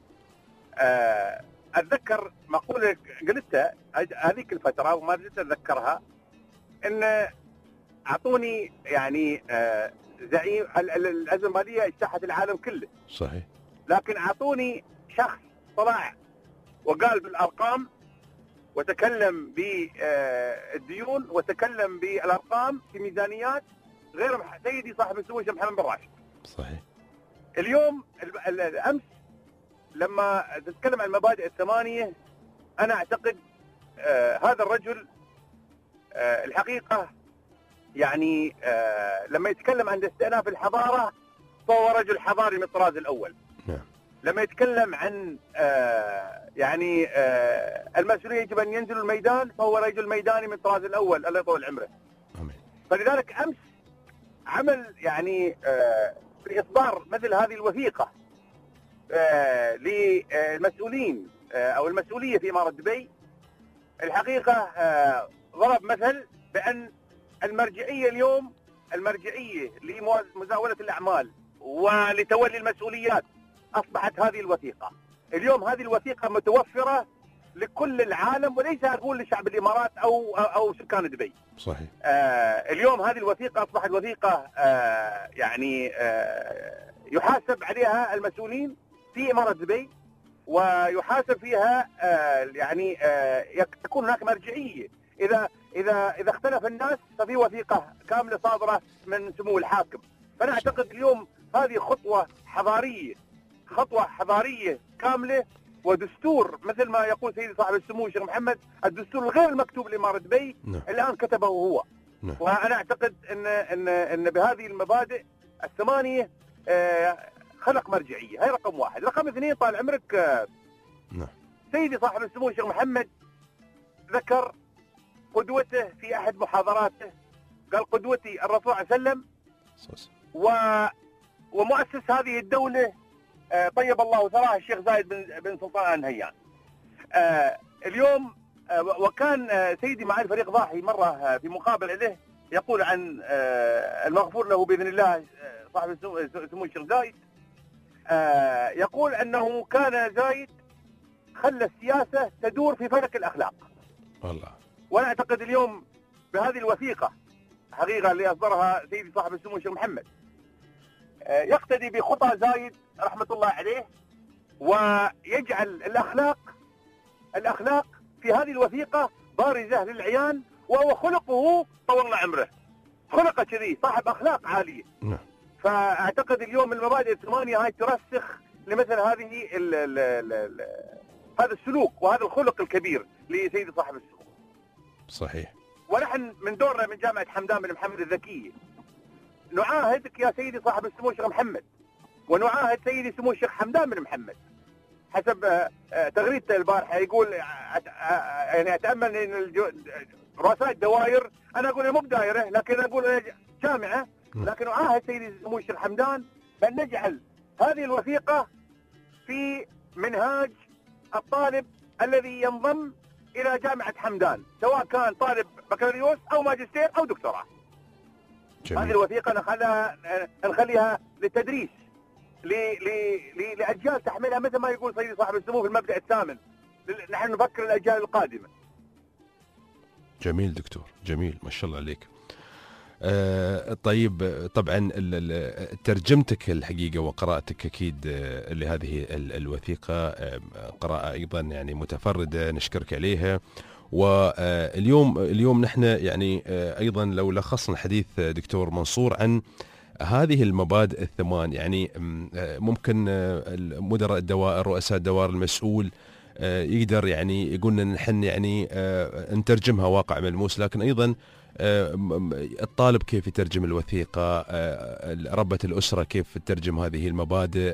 أتذكر مقولة قلتها هذيك الفترة وما زلت أتذكرها، إن أعطوني يعني زعيم الأزمة المالية اجتاحت العالم كله. صحيح. لكن أعطوني شخص طلع وقال بالأرقام وتكلم بالديون وتكلم بالأرقام في ميزانيات غير سيدي صاحب السمو الشيخ محمد بن راشد. صحيح. اليوم أمس لما تتكلم عن المبادئ الثمانية، أنا أعتقد هذا الرجل الحقيقة يعني لما يتكلم عن استئناف الحضارة فهو رجل حضاري من الطراز الأول. نعم. لما يتكلم عن يعني المسؤولية يجب أن ينزل الميدان فهو رجل ميداني من الطراز الأول، الله يطول عمره. آمين. فلذلك أمس عمل يعني في إصدار مثل هذه الوثيقة للمسؤولين أو المسؤولية في إمارة دبي. الحقيقة ضرب مثل بأن المرجعية اليوم، المرجعية لمزاولة الأعمال ولتولي المسؤوليات أصبحت هذه الوثيقة. اليوم هذه الوثيقة متوفرة لكل العالم، وليس أقول لشعب الإمارات أو سكان دبي. صحيح. اليوم هذه الوثيقة أصبحت وثيقة يعني يحاسب عليها المسؤولين في إمارة دبي، ويحاسب فيها يعني تكون هناك مرجعية. إذا اختلف الناس ففي وثيقة كاملة صادرة من سمو الحاكم. فأنا أعتقد اليوم هذه خطوة حضارية كاملة، ودستور مثل ما يقول سيدي صاحب السمو الشيخ محمد، الدستور الغير المكتوب لإمارة دبي الآن كتبه هو. وأنا أعتقد إن بهذه المبادئ الثمانية خلق مرجعية. هاي رقم واحد. رقم اثنين، طال عمرك سيدي صاحب السمو الشيخ محمد ذكر قدوته في أحد محاضراته، قال قدوتي الرسول صلى الله عليه وسلم ومؤسس هذه الدولة طيب الله ثراه الشيخ زايد بن سلطان آل نهيان. اليوم وكان سيدي معالي فريق ضاحي مرة في مقابلة له يقول عن المغفور له بإذن الله صاحب سمو الشيخ زايد، يقول أنه كان زايد خلى السياسة تدور في فلك الأخلاق. الله. وأنا أعتقد اليوم بهذه الوثيقة حقيقة اللي أصدرها سيدي صاحب السمو الشيخ محمد يقتدي بخطى زايد رحمة الله عليه، ويجعل الأخلاق في هذه الوثيقة بارزة للعيان، وهو خلقه طول عمره خلقه كذي صاحب أخلاق عالية. فأعتقد اليوم المبادئ الثمانية هاي ترسخ لمثل هذه هذا السلوك وهذا الخلق الكبير لسيدي صاحب السمو. صحيح. ونحن من دورنا من جامعة حمدان بن محمد الذكية نعاهدك يا سيدي صاحب السمو الشيخ محمد، ونعاهد سيدي سمو الشيخ حمدان بن محمد حسب تغريدته البارحة يقول يعني أتأمل أن رؤساء الدوائر، أنا أقول مو بدائرة لكن أقول جامعة، لكن أعاهد سيدي سمو الشيخ حمدان بأن نجعل هذه الوثيقة في منهاج الطالب الذي ينضم إلى جامعة حمدان، سواء كان طالب بكالوريوس أو ماجستير أو دكتوراه. هذه الوثيقة نخليها للتدريس لأجيال تحملها، مثل ما يقول سيدي صاحب السمو في المبدأ الثامن، نحن نفكر الأجيال القادمة. جميل دكتور، جميل، ما شاء الله عليك. طيب، طبعا ترجمتك الحقيقة وقراءتك أكيد لهذه الوثيقة قراءة أيضا يعني متفردة، نشكرك عليها. واليوم نحن يعني أيضا لو لخصنا حديث دكتور منصور عن هذه المبادئ الثمان، يعني ممكن مدراء الدوائر، رؤساء الدوائر، المسؤول يقدر يعني يقولنا نحن يعني نترجمها واقع ملموس، لكن أيضا الطالب كيف يترجم الوثيقة، ربة الأسرة كيف تترجم هذه المبادئ،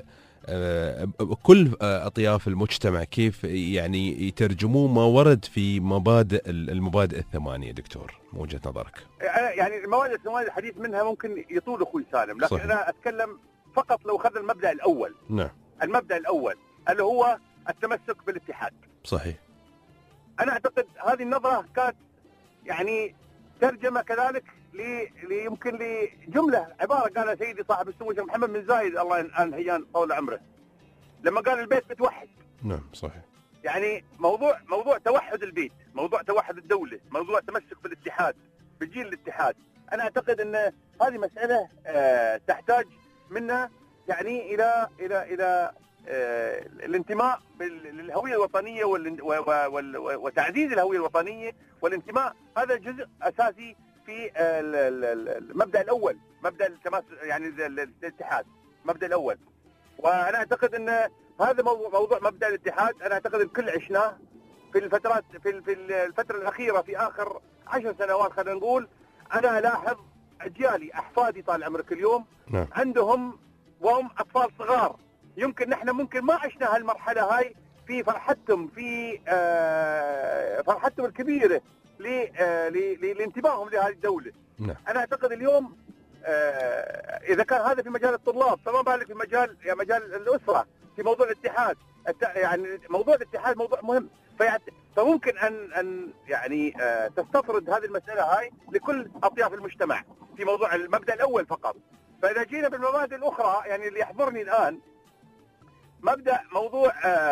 كل أطياف المجتمع كيف يعني يترجمون ما ورد في المبادئ الثمانية. دكتور، من وجهة نظرك؟ يعني المبادئ الثمانية الحديث منها ممكن يطول أخوي سالم، لكن صحيح. أنا أتكلم فقط لو أخذ المبدأ الأول. نعم. المبدأ الأول اللي هو التمسك بالاتحاد. صحيح. أنا أعتقد هذه النظرة كانت يعني ترجمة كذلك يمكن لجملة عبارة قالها سيدي صاحب السمو الشيخ محمد بن زايد الله ينهيان طول عمره لما قال البيت بتوحد. نعم صحيح. يعني موضوع توحد البيت، موضوع توحد الدولة، موضوع تمسك بالاتحاد، بالجيل الاتحاد. أنا أعتقد أن هذه مسألة تحتاج منا يعني إلى الانتماء للهوية الوطنية وتعزيز الهوية الوطنية والانتماء. هذا جزء أساسي في المبدأ الأول، مبدأ التماسك يعني الاتحاد، المبدأ الأول. وأنا أعتقد أن هذا موضوع مبدأ الاتحاد أنا أعتقد الكل عشناه في الفترة الأخيرة، في آخر 10 سنوات خلينا نقول. أنا ألاحظ أجيالي أحفادي طال عمرك اليوم نعم. عندهم وهم أطفال صغار، يمكن نحن ممكن ما عشنا هالمرحلة هاي في فرحتهم، في فرحتهم الكبيرة لانتباههم لهذه الدولة. نعم. أنا أعتقد اليوم إذا كان هذا في مجال الطلاب فما بالك في مجال الأسرة، في موضوع الاتحاد. يعني موضوع الاتحاد موضوع مهم، فممكن أن يعني تستطرد هذه المسألة هاي لكل أطياف المجتمع في موضوع المبدأ الأول فقط. فإذا جينا بالمبادئ الأخرى يعني اللي يحضرني الآن مبدأ موضوع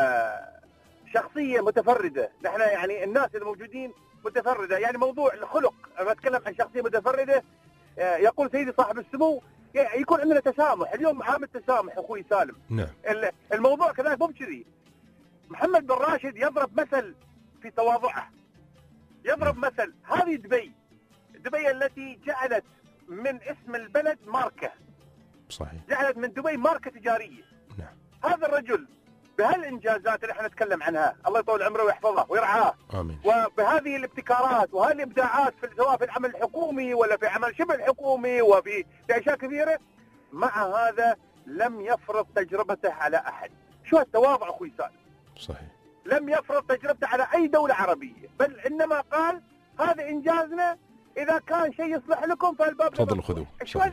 شخصية متفردة، نحن يعني الناس الموجودين متفردة، يعني موضوع الخلق. أنا أتكلم عن شخصية متفردة. يقول سيدي صاحب السمو يكون عندنا تسامح، اليوم عام التسامح أخوي سالم. نعم. الموضوع كذلك مو بكذي. محمد بن راشد يضرب مثل في تواضعه، يضرب مثل هذه دبي التي جعلت من اسم البلد ماركة. صحيح. جعلت من دبي ماركة تجارية. نعم. هذا الرجل بهالإنجازات اللي احنا نتكلم عنها الله يطول عمره ويحفظه ويرعاه، آمين. وبهذه الابتكارات وهذه الإبداعات سواء في العمل الحكومي ولا في عمل شبه الحكومي وفي أشياء كثيرة، مع هذا لم يفرض تجربته على أحد. شو التواضع أخوي سالم؟ صحيح. لم يفرض تجربته على أي دولة عربية، بل إنما قال هذا إنجازنا، إذا كان شيء يصلح لكم فالباب تفضلوا خذوه.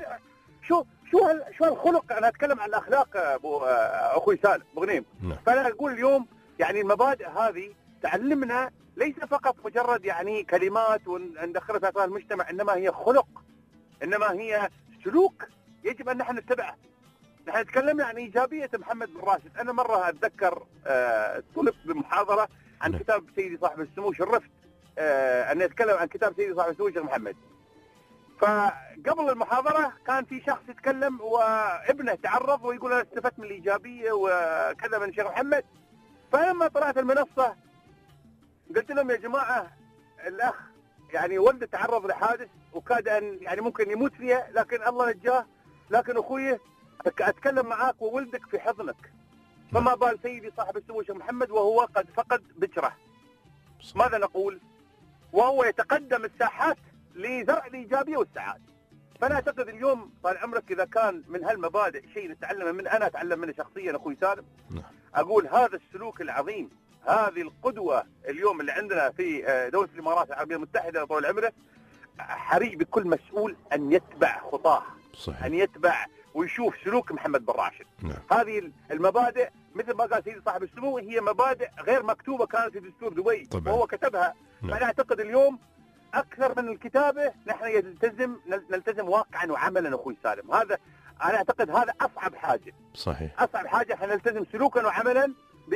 شو الخلق. أنا أتكلم عن الأخلاق أخوي سالم بغنيم. نعم. فأنا أقول اليوم يعني المبادئ هذه تعلمنا ليس فقط مجرد يعني كلمات وندخلها في أسرار المجتمع، إنما هي خلق، إنما هي سلوك يجب أن نحن نتبعه. نحن تكلمنا عن إيجابية محمد بن راشد. أنا مرة أتذكر طلبت بمحاضرة عن كتاب سيدي صاحب السمو، شرفت أن أتكلم عن كتاب سيدي صاحب السمو الشيخ محمد. فقبل المحاضرة كان في شخص يتكلم وابنه تعرض ويقول أنا استفدت من الإيجابية وكذا من الشيخ محمد. فلما طلعت المنصة قلت لهم يا جماعة الأخ يعني ولده تعرض لحادث وكاد أن يعني ممكن يموت فيها، لكن الله نجاه. لكن أخوي أتكلم معاك وولدك في حضنك، فما بال سيدي صاحب السمو الشيخ محمد وهو قد فقد بكره. ماذا نقول؟ وهو يتقدم الساحات لزرع الإيجابية والسعادة. فأنا أعتقد اليوم طال عمرك إذا كان من هالمبادئ شيء نتعلم منه، أنا أتعلم منه شخصيا أخوي سالم، أقول هذا السلوك العظيم، هذه القدوة اليوم اللي عندنا في دولة الإمارات العربية المتحدة طول عمره، حري بكل مسؤول أن يتبع خطاه، صحيح. أن يتبع ويشوف سلوك محمد بن راشد. هذه المبادئ مثل ما قال سيدي صاحب السمو هي مبادئ غير مكتوبة كانت في دستور دبي وهو كتبها. فأنا أعتقد اليوم أكثر من الكتابة نحن نلتزم واقعا وعملا أخوي سالم. هذا أنا أعتقد هذا أصعب حاجة، صحيح. أصعب حاجة احنا نلتزم سلوكا وعملا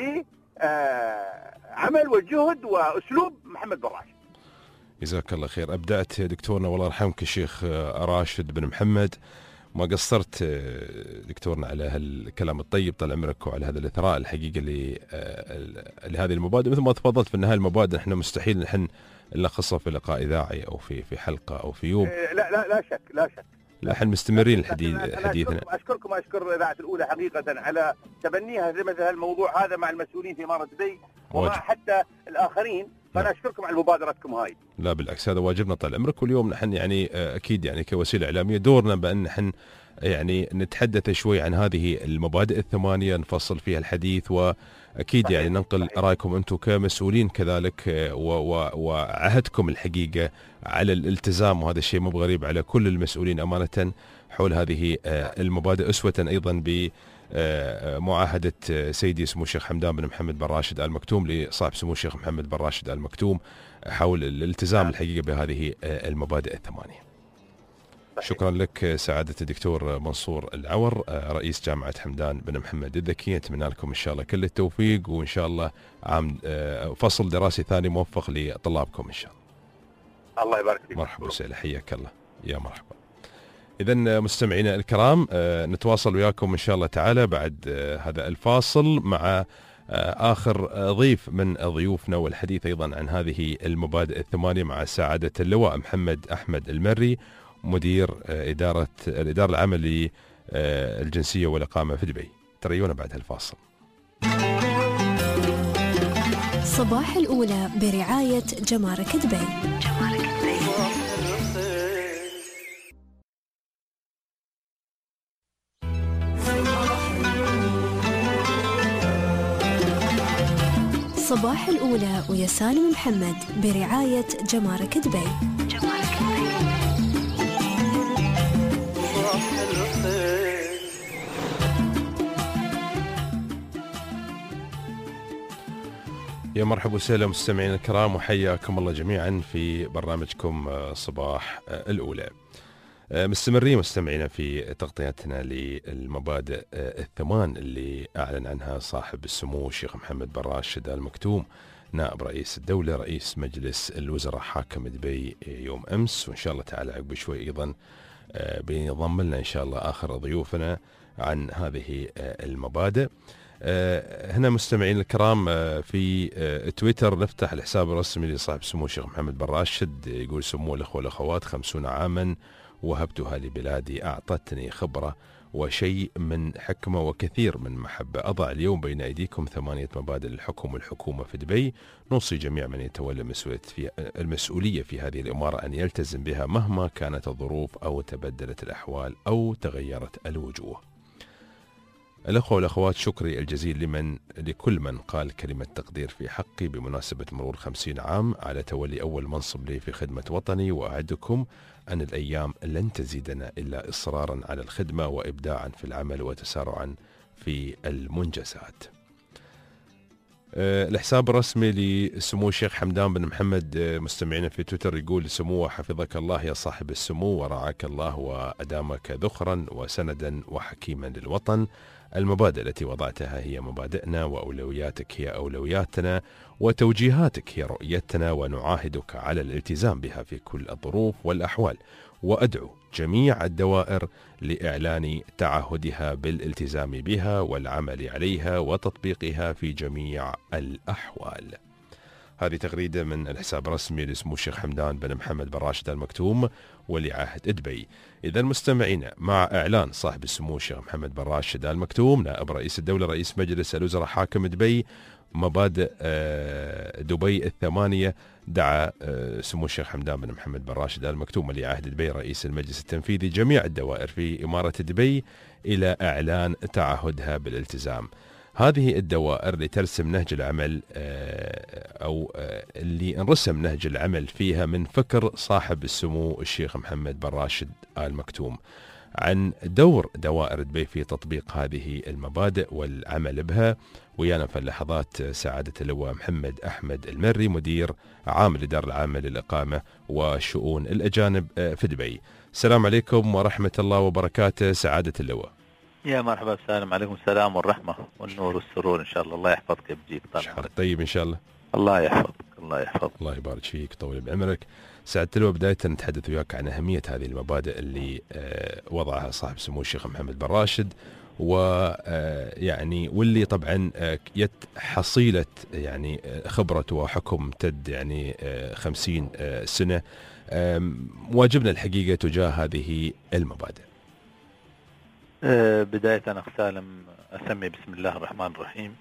بعمل وجهد وأسلوب محمد بن راشد. جزاك الله خير. أبدأت دكتورنا والله يرحمك الشيخ راشد بن محمد، ما قصرت دكتورنا على هالكلام الطيب طال عمرك وعلى هذا الإثراء الحقيقة لهذه المبادئ. مثل ما تفضلت في النهاية المبادئ نحن مستحيل نحن نلخصها في لقاء إذاعي أو في حلقة أو في يوم. لا شك لا احنا مستمرين حديثنا. أشكركم وأشكر إذاعة الأولى حقيقة على تبنيها مثل الموضوع هذا مع المسؤولين في إمارة دبي ومع حتى الآخرين. فأنا أشكركم على مبادرتكم هاي. لا بالعكس هذا واجبنا طال عمرك. واليوم نحن يعني أكيد يعني كوسيلة إعلامية دورنا بأن نحن يعني نتحدث شوي عن هذه المبادئ الثمانية، نفصل فيها الحديث، وأكيد يعني ننقل رأيكم أنتم كمسؤولين كذلك وعهدكم الحقيقة على الالتزام. وهذا الشيء مو بغريب على كل المسؤولين أمانة حول هذه المبادئ، أسوة أيضا بمعاهدة سيدي سمو الشيخ حمدان بن محمد بن راشد آل مكتوم لصاحب سمو الشيخ محمد بن راشد آل مكتوم حول الالتزام الحقيقة بهذه المبادئ الثمانية. شكرا لك سعادة الدكتور منصور العور رئيس جامعة حمدان بن محمد الذكي. نتمنى لكم إن شاء الله كل التوفيق، وإن شاء الله عام فصل دراسي ثاني موفق لطلابكم إن شاء الله. الله يبارك فيك. مرحبا وسهلا، حياك الله. يا مرحبا. إذن مستمعينا الكرام نتواصل وياكم إن شاء الله تعالى بعد هذا الفاصل مع آخر ضيف من ضيوفنا، والحديث أيضا عن هذه المبادئ الثمانية مع سعادة اللواء محمد أحمد المري مدير الإدارة العامة للجنسية والإقامة في دبي. تريونا بعد هالفاصل. صباح الأولى برعاية جمارك دبي. صباح الأولى ويا سالم محمد برعاية جمارك دبي. يا مرحبا وسهلا مستمعينا الكرام، وحياكم الله جميعا في برنامجكم صباح الأولى. مستمرين مستمعينا في تغطيتنا للمبادئ الثمان اللي أعلن عنها صاحب السمو الشيخ محمد بن راشد آل مكتوم نائب رئيس الدولة رئيس مجلس الوزراء حاكم دبي يوم أمس. وإن شاء الله تعالى عقب شوي أيضا بينضم لنا إن شاء الله آخر ضيوفنا عن هذه المبادئ. هنا مستمعين الكرام في تويتر نفتح الحساب الرسمي لصاحب سمو الشيخ محمد بن راشد، يقول سمو الأخوة والأخوات 50 عاما وهبتها لبلادي، أعطتني خبرة وشيء من حكمة وكثير من محبة. أضع اليوم بين أيديكم 8 مبادئ للحكم والحكومة في دبي، نوصي جميع من يتولى المسؤولية في هذه الإمارة أن يلتزم بها مهما كانت الظروف أو تبدلت الأحوال أو تغيرت الوجوه. الأخوة والأخوات، شكري الجزيل لكل من قال كلمة تقدير في حقي بمناسبة مرور 50 عام على تولي أول منصب لي في خدمة وطني، وأعدكم أن الأيام لن تزيدنا إلا إصرارا على الخدمة وإبداعا في العمل وتسارعا في المنجزات. الحساب الرسمي لسمو الشيخ حمدان بن محمد مستمعينا في تويتر يقول: سموه حفظك الله يا صاحب السمو، ورعاك الله وأدامك ذخرا وسندا وحكيما للوطن. المبادئ التي وضعتها هي مبادئنا، وأولوياتك هي أولوياتنا، وتوجيهاتك هي رؤيتنا، ونعاهدك على الالتزام بها في كل الظروف والأحوال، وأدعو جميع الدوائر لإعلان تعهدها بالالتزام بها والعمل عليها وتطبيقها في جميع الأحوال. هذه تغريدة من الحساب الرسمي لسمو الشيخ حمدان بن محمد بن راشد آل مكتوم ولي عهد دبي. إذا مستمعين، مع إعلان صاحب السمو الشيخ محمد بن راشد آل مكتوم نائب رئيس الدولة رئيس مجلس الوزراء حاكم دبي مبادئ دبي الثمانية، دعا سمو الشيخ حمدان بن محمد بن راشد آل مكتوم ولي عهد دبي رئيس المجلس التنفيذي جميع الدوائر في إمارة دبي إلى إعلان تعهدها بالالتزام. هذه الدوائر لترسم نهج العمل أو اللي انرسم نهج العمل فيها من فكر صاحب السمو الشيخ محمد بن راشد آل مكتوم عن دور دوائر دبي في تطبيق هذه المبادئ والعمل بها. ويانا في اللحظات سعادة اللواء محمد أحمد المري مدير عام الإدارة العامة للإقامة وشؤون الأجانب في دبي. السلام عليكم ورحمة الله وبركاته سعادة اللواء. يا مرحبا، السلام عليكم. السلام والرحمة والنور والسرور إن شاء الله. الله يحفظك بجيك. طيب إن شاء الله. الله يحفظك. الله يحفظك. الله يبارك فيك، طول بعمرك. سعادة اللواء، بداية نتحدث وياك عن أهمية هذه المبادئ اللي وضعها صاحب سمو الشيخ محمد بن راشد، ويعني واللي طبعا حصيلة يعني خبرة وحكم تد يعني 50 سنة. واجبنا الحقيقة تجاه هذه المبادئ. بداية أخ سالم أسمي بسم الله الرحمن الرحيم،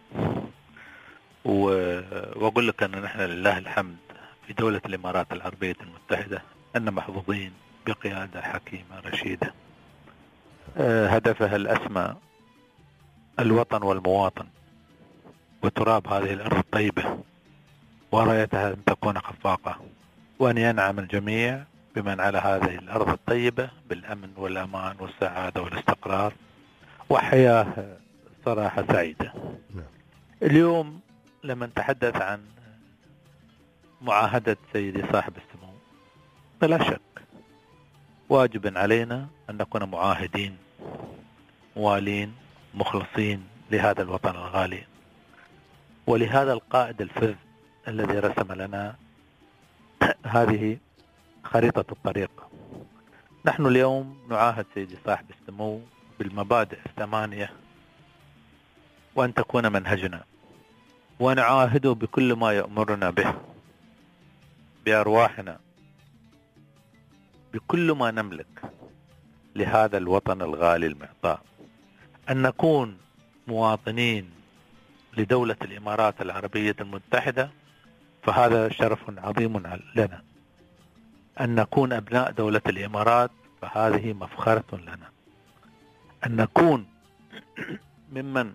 وأقول لك أن نحن لله الحمد في دولة الإمارات العربية المتحدة أن محظوظين بقيادة حكيمة رشيدة هدفها الأسمى الوطن والمواطن وتراب هذه الأرض الطيبة، ورأيتها أن تكون خفاقة، وأن ينعم الجميع بمن على هذه الأرض الطيبة بالأمن والأمان والسعادة والاستقرار وحياة صراحة سعيدة. اليوم لما نتحدث عن معاهدة سيدي صاحب السمو، بلا شك واجب علينا أن نكون معاهدين موالين مخلصين لهذا الوطن الغالي ولهذا القائد الفذ الذي رسم لنا هذه خريطة الطريق. نحن اليوم نعاهد سيدي صاحب السمو بالمبادئ الثمانية وأن تكون منهجنا، ونعاهده بكل ما يأمرنا به بأرواحنا بكل ما نملك لهذا الوطن الغالي المعطاء، أن نكون مواطنين لدولة الإمارات العربية المتحدة، فهذا شرف عظيم لنا. أن نكون أبناء دولة الإمارات فهذه مفخرة لنا. أن نكون ممن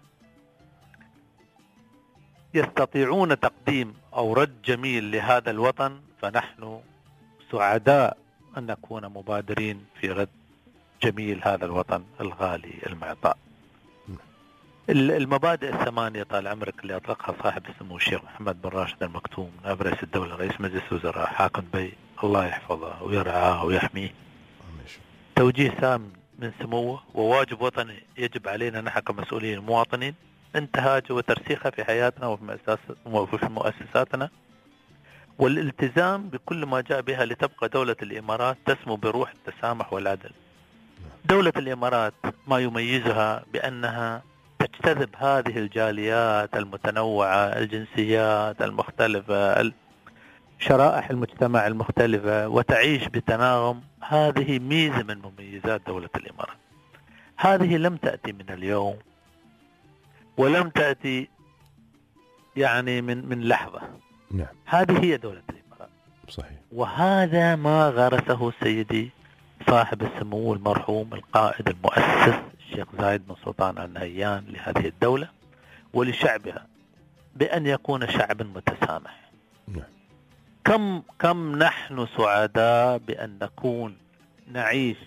يستطيعون تقديم أو رد جميل لهذا الوطن، فنحن سعداء أن نكون مبادرين في رد جميل هذا الوطن الغالي المعطاء. المبادئ الثمانية طال عمرك اللي أطلقها صاحب السمو الشيخ محمد بن راشد آل مكتوم نائب رئيس الدولة رئيس مجلس الوزراء حاكم دبي، الله يحفظه ويرعاه ويحميه، توجيه سام من سموه وواجب وطني يجب علينا نحن كمسؤولين مواطنين انتهاجه وترسيخه في حياتنا وفي مؤسساتنا، والالتزام بكل ما جاء بها لتبقى دولة الإمارات تسمو بروح التسامح والعدل. دولة الإمارات ما يميزها بأنها تجتذب هذه الجاليات المتنوعة، الجنسيات المختلفة، شرائح المجتمع المختلفة، وتعيش بتناغم. هذه ميزة من مميزات دولة الإمارات. هذه لم تأتي من اليوم ولم تأتي يعني من لحظة. نعم. هذه هي دولة الإمارات. صحيح. وهذا ما غرسه سيدي صاحب السمو المرحوم القائد المؤسس الشيخ زايد بن سلطان آل نهيان لهذه الدولة ولشعبها، بأن يكون شعبا متسامح. نعم. كم نحن سعداء بأن نكون نعيش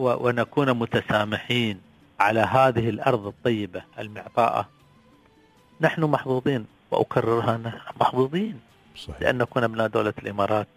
ونكون متسامحين على هذه الأرض الطيبة المعطاءة نحن محظوظين، وأكررها، نحن محظوظين صحيح. لأن كنا من دولة الإمارات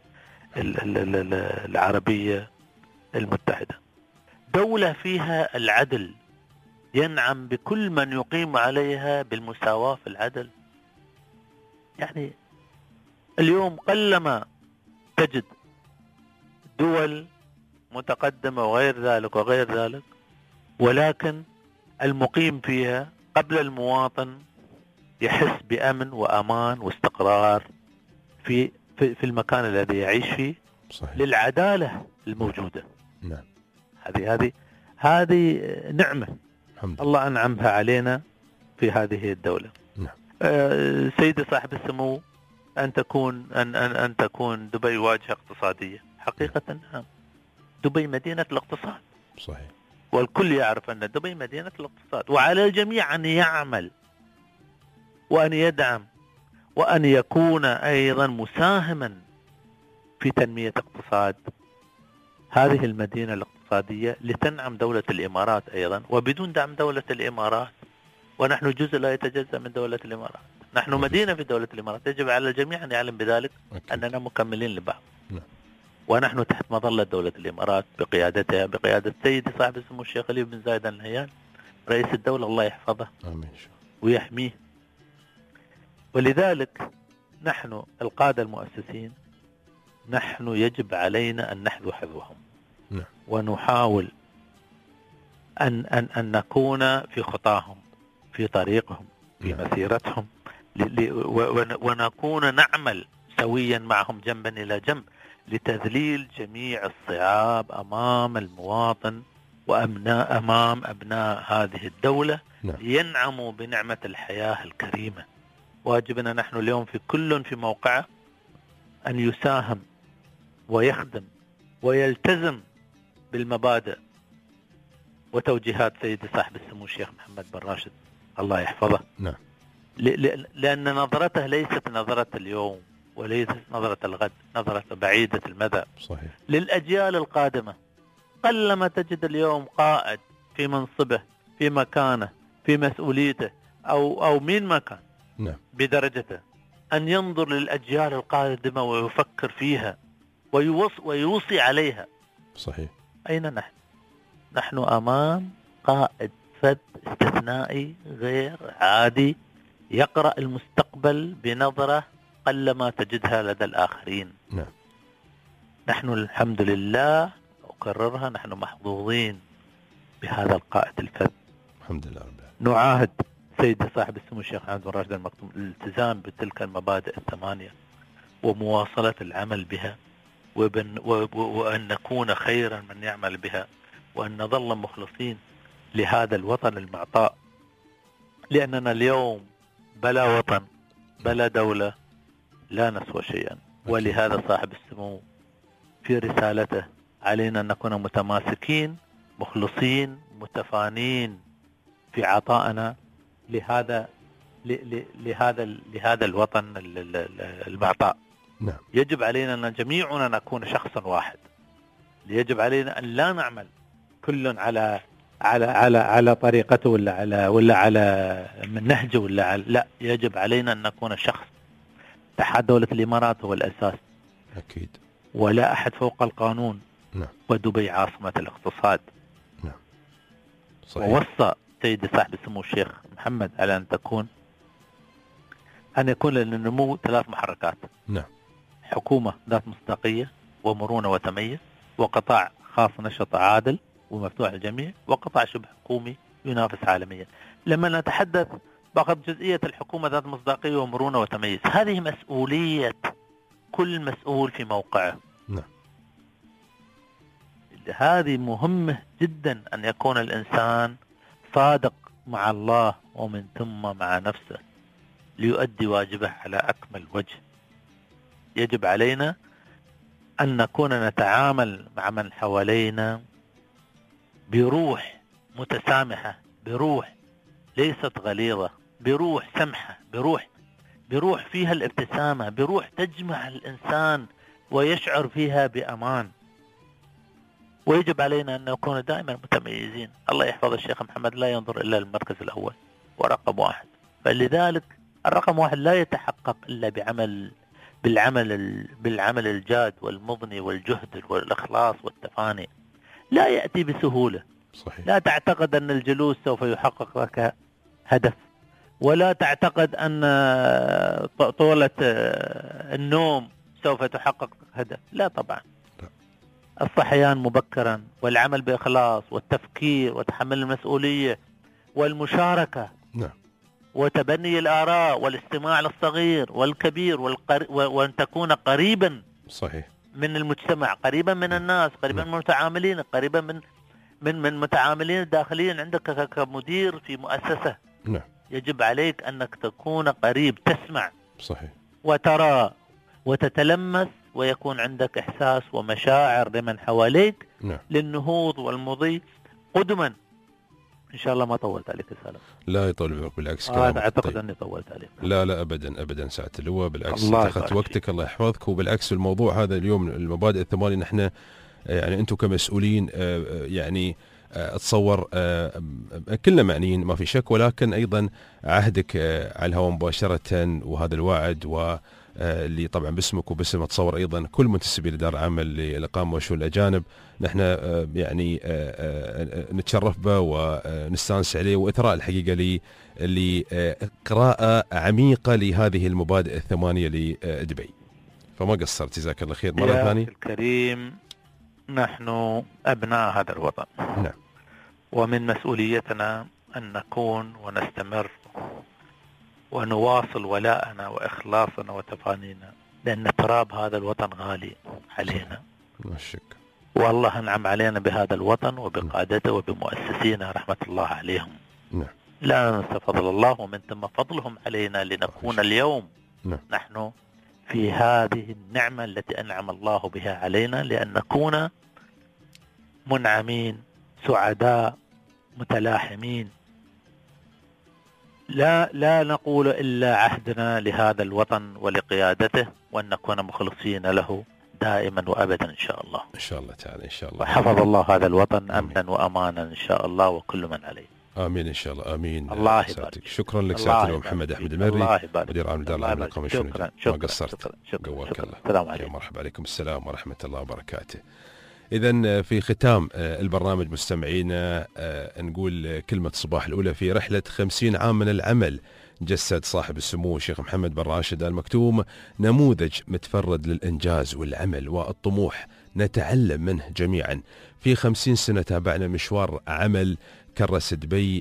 العربية المتحدة، دولة فيها العدل، ينعم بكل من يقيم عليها بالمساواة في العدل. يعني اليوم قلما تجد دول متقدمة وغير ذلك، ولكن المقيم فيها قبل المواطن يحس بأمن وأمان واستقرار في المكان الذي يعيش فيه صحيح. للعدالة الموجودة. نعم. هذه نعمة الله أنعمها علينا في هذه الدولة. نعم. سيدي صاحب السمو، أن تكون دبي واجهة اقتصادية، حقيقة نعم. دبي مدينة الاقتصاد صحيح، والكل يعرف أن دبي مدينة الاقتصاد، وعلى الجميع أن يعمل وأن يدعم وأن يكون أيضا مساهما في تنمية اقتصاد هذه المدينة الاقتصادية لتنعم دولة الإمارات أيضا. وبدون دعم دولة الإمارات، ونحن جزء لا يتجزأ من دولة الإمارات، نحن مدينة في دولة الإمارات، يجب على الجميع أن يعلم بذلك أننا مكملين لبعض. ونحن تحت مظلة دولة الإمارات بقيادتها، بقيادة سيدي صاحب السمو الشيخ خليفة بن زايد آل نهيان رئيس الدولة، الله يحفظه ويحميه. ولذلك نحن القادة المؤسسين، نحن يجب علينا أن نحذو حذوهم ونحاول أن نكون في خطاهم، في طريقهم، في مسيرتهم، ونكون نعمل سويا معهم جنبا إلى جنب لتذليل جميع الصعاب أمام المواطن أمام أبناء هذه الدولة لينعموا بنعمة الحياة الكريمة. واجبنا نحن اليوم في كل في موقعه أن يساهم ويخدم ويلتزم بالمبادئ وتوجيهات سيدي صاحب السمو الشيخ محمد بن راشد الله يحفظه. نعم. لأن نظرته ليست نظرة اليوم وليست نظرة الغد، نظرة بعيدة المدى. صحيح. للأجيال القادمة. قلما تجد اليوم قائد في منصبه، في مكانه، في مسؤوليته أو من مكان بدرجته أن ينظر للأجيال القادمة ويفكر فيها ويوصي عليها. صحيح. أين نحن؟ نحن أمام قائد فذ استثنائي غير عادي يقرأ المستقبل بنظرة قلما تجدها لدى الآخرين. نحن الحمد لله أكررها، نحن محظوظين بهذا القائد الفذ. الحمد لله رب العالمين. نعاهد سيدي صاحب السمو الشيخ محمد بن راشد المكتوم الالتزام بتلك المبادئ الثمانية ومواصلة العمل بها، وأن نكون خيرا من يعمل بها، وأن نظل مخلصين لهذا الوطن المعطاء، لأننا اليوم بلا وطن بلا دولة لا نسوى شيئا. ولهذا صاحب السمو في رسالته علينا أن نكون متماسكين مخلصين متفانين في عطائنا لهذا الوطن المعطاء. نعم. يجب علينا أن جميعنا نكون شخصا واحد. يجب علينا أن لا نعمل كل على طريقته ولا على من نهجه لا، يجب علينا أن نكون شخص. اتحاد دولة الإمارات هو الأساس. أكيد. ولا أحد فوق القانون. نعم. ودبي عاصمة الاقتصاد. نعم. صحيح. ووصى سيدي صاحب السمو الشيخ محمد على أن يكون للنمو 3 محركات. نعم. حكومة ذات مصداقية ومرونة وتميز، وقطاع خاص نشط عادل ومفتوح للجميع، وقطاع شبه حكومي ينافس عالميا. لما نتحدث فقط جزئية الحكومة ذات مصداقية ومرونة وتميز، هذه مسؤولية كل مسؤول في موقعه. نعم. هذه مهمة جدا أن يكون الإنسان صادق مع الله ومن ثم مع نفسه ليؤدي واجبه على أكمل وجه. يجب علينا أن نكون نتعامل مع من حوالينا بروح متسامحة، بروح ليست غليظة، بروح سمحة، بروح فيها الابتسامة، بروح تجمع الإنسان ويشعر فيها بأمان. ويجب علينا أن نكون دائما متميزين. الله يحفظ الشيخ محمد لا ينظر إلا للمركز الأول ورقم 1، فلذلك الرقم 1 لا يتحقق إلا بالعمل الجاد والمضني والجهد والإخلاص والتفاني، لا يأتي بسهولة. صحيح. لا تعتقد أن الجلوس سوف يحقق لك هدف، ولا تعتقد أن طولة النوم سوف تحقق هدف، لا طبعا. الصحيان مبكرا والعمل بإخلاص والتفكير وتحمل المسؤولية والمشاركة، نعم، وتبني الآراء والاستماع للصغير والكبير وأن تكون قريبا صحيح من المجتمع، قريبا من الناس، قريبا من المتعاملين، قريبا من متعاملين الداخليين عندك كمدير في مؤسسة. نعم. يجب عليك أنك تكون قريب، تسمع صحيح وترى وتتلمس، ويكون عندك إحساس ومشاعر لمن حواليك. نعم. للنهوض والمضي قدما. إن شاء الله ما طولت عليك سالم. لا يطول بك، بالعكس أنا أعتقد أني طولت عليك. لا أبدا سعادة اللواء، بالعكس أخذت وقتك، الله يحفظك. وبالعكس الموضوع هذا اليوم المبادئ الثمانية، نحن يعني أنتم كمسؤولين يعني أتصور كلنا معنيين ما في شك، ولكن أيضا عهدك على الهواء مباشرة وهذا الوعد اللي طبعا باسمك وباسم أتصور أيضا كل منتسبين لدار العمل للإقامة وشؤون الأجانب، نحن يعني نتشرف به ونستانس عليه، وإثراء الحقيقة لقراءة عميقة لهذه المبادئ الثمانية لدبي. فما قصرت، جزاك الله خير مرة ثانية. يا الكريم، نحن أبناء هذا الوطن. نعم. ومن مسؤوليتنا أن نكون ونستمر ونواصل ولاءنا وإخلاصنا وتفانينا، لأن تراب هذا الوطن غالي علينا. ما شك. والله أنعم علينا بهذا الوطن وبقادته وبمؤسسينا رحمة الله عليهم. نعم. لا ننسى فضل الله ومن ثم فضلهم علينا لنكون اليوم نحن في هذه النعمة التي أنعم الله بها علينا، لأن نكون منعمين سعداء متلاحمين. لا نقول إلا عهدنا لهذا الوطن ولقيادته، وأن نكون مخلصين له دائما وأبدا إن شاء الله. إن شاء الله تعالى، إن شاء الله. وحفظ الله هذا الوطن أمنا وأمانا إن شاء الله، وكل من عليه. آمين إن شاء الله. آمين. الله يبارك. شكرا لك سعادة محمد أحمد المري، مدير عام دار العمل الإقامة. شكرا. ما قصرت. قواك الله. السلام عليكم. مرحبا عليكم السلام ورحمة الله وبركاته. إذن في ختام البرنامج مستمعينا نقول كلمة صباح الأولى في رحلة 50 عام من العمل. جسد صاحب السمو الشيخ محمد بن راشد آل مكتوم نموذج متفرد للإنجاز والعمل والطموح نتعلم منه جميعا. في 50 سنة تابعنا مشوار عمل كرس دبي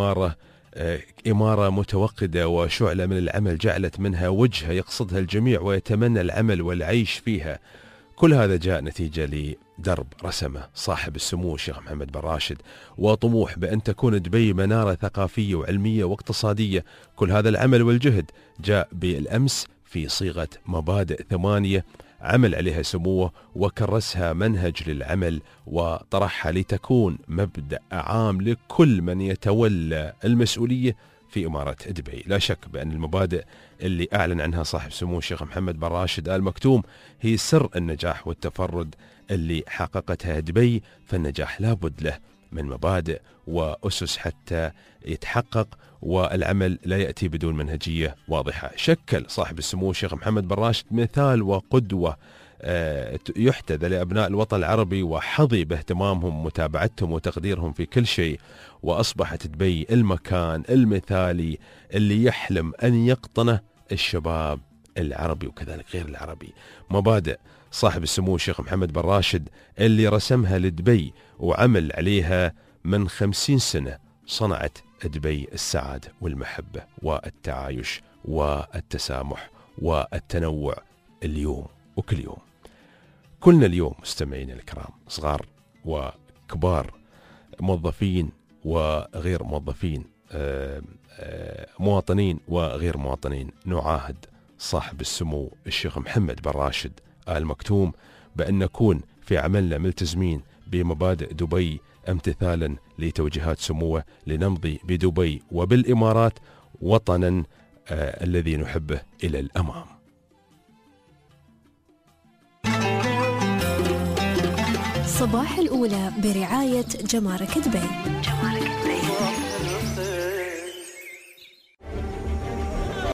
إمارة متوقدة وشعلة من العمل جعلت منها وجهة يقصدها الجميع ويتمنى العمل والعيش فيها. كل هذا جاء نتيجة لدرب رسمه صاحب السمو الشيخ محمد بن راشد، وطموح بأن تكون دبي منارة ثقافية وعلمية واقتصادية. كل هذا العمل والجهد جاء بالأمس في صيغة مبادئ 8 عمل عليها سموه وكرسها منهج للعمل وطرحها لتكون مبدأ عام لكل من يتولى المسؤولية في إمارة دبي. لا شك بأن المبادئ اللي أعلن عنها صاحب سمو الشيخ محمد بن راشد آل مكتوم هي سر النجاح والتفرد اللي حققتها دبي. فالنجاح لابد له من مبادئ وأسس حتى يتحقق، والعمل لا يأتي بدون منهجية واضحة. شكل صاحب السمو الشيخ محمد بن راشد مثال وقدوة يحتذى لأبناء الوطن العربي، وحظي باهتمامهم ومتابعتهم وتقديرهم في كل شيء، وأصبحت دبي المكان المثالي اللي يحلم أن يقطنه الشباب العربي وكذلك غير العربي. مبادئ صاحب السمو الشيخ محمد بن راشد اللي رسمها لدبي وعمل عليها من 50 سنة صنعت دبي السعادة والمحبة والتعايش والتسامح والتنوع اليوم وكل يوم. كلنا اليوم مستمعين الكرام، صغار وكبار، موظفين وغير موظفين، مواطنين وغير مواطنين، نعاهد صاحب السمو الشيخ محمد بن راشد آل مكتوم بأن نكون في عملنا ملتزمين بمبادئ دبي امتثالا لتوجيهات سموه لنمضي بدبي وبالإمارات وطنا الذي نحبه إلى الأمام. صباح الأولى برعاية جمارك دبي.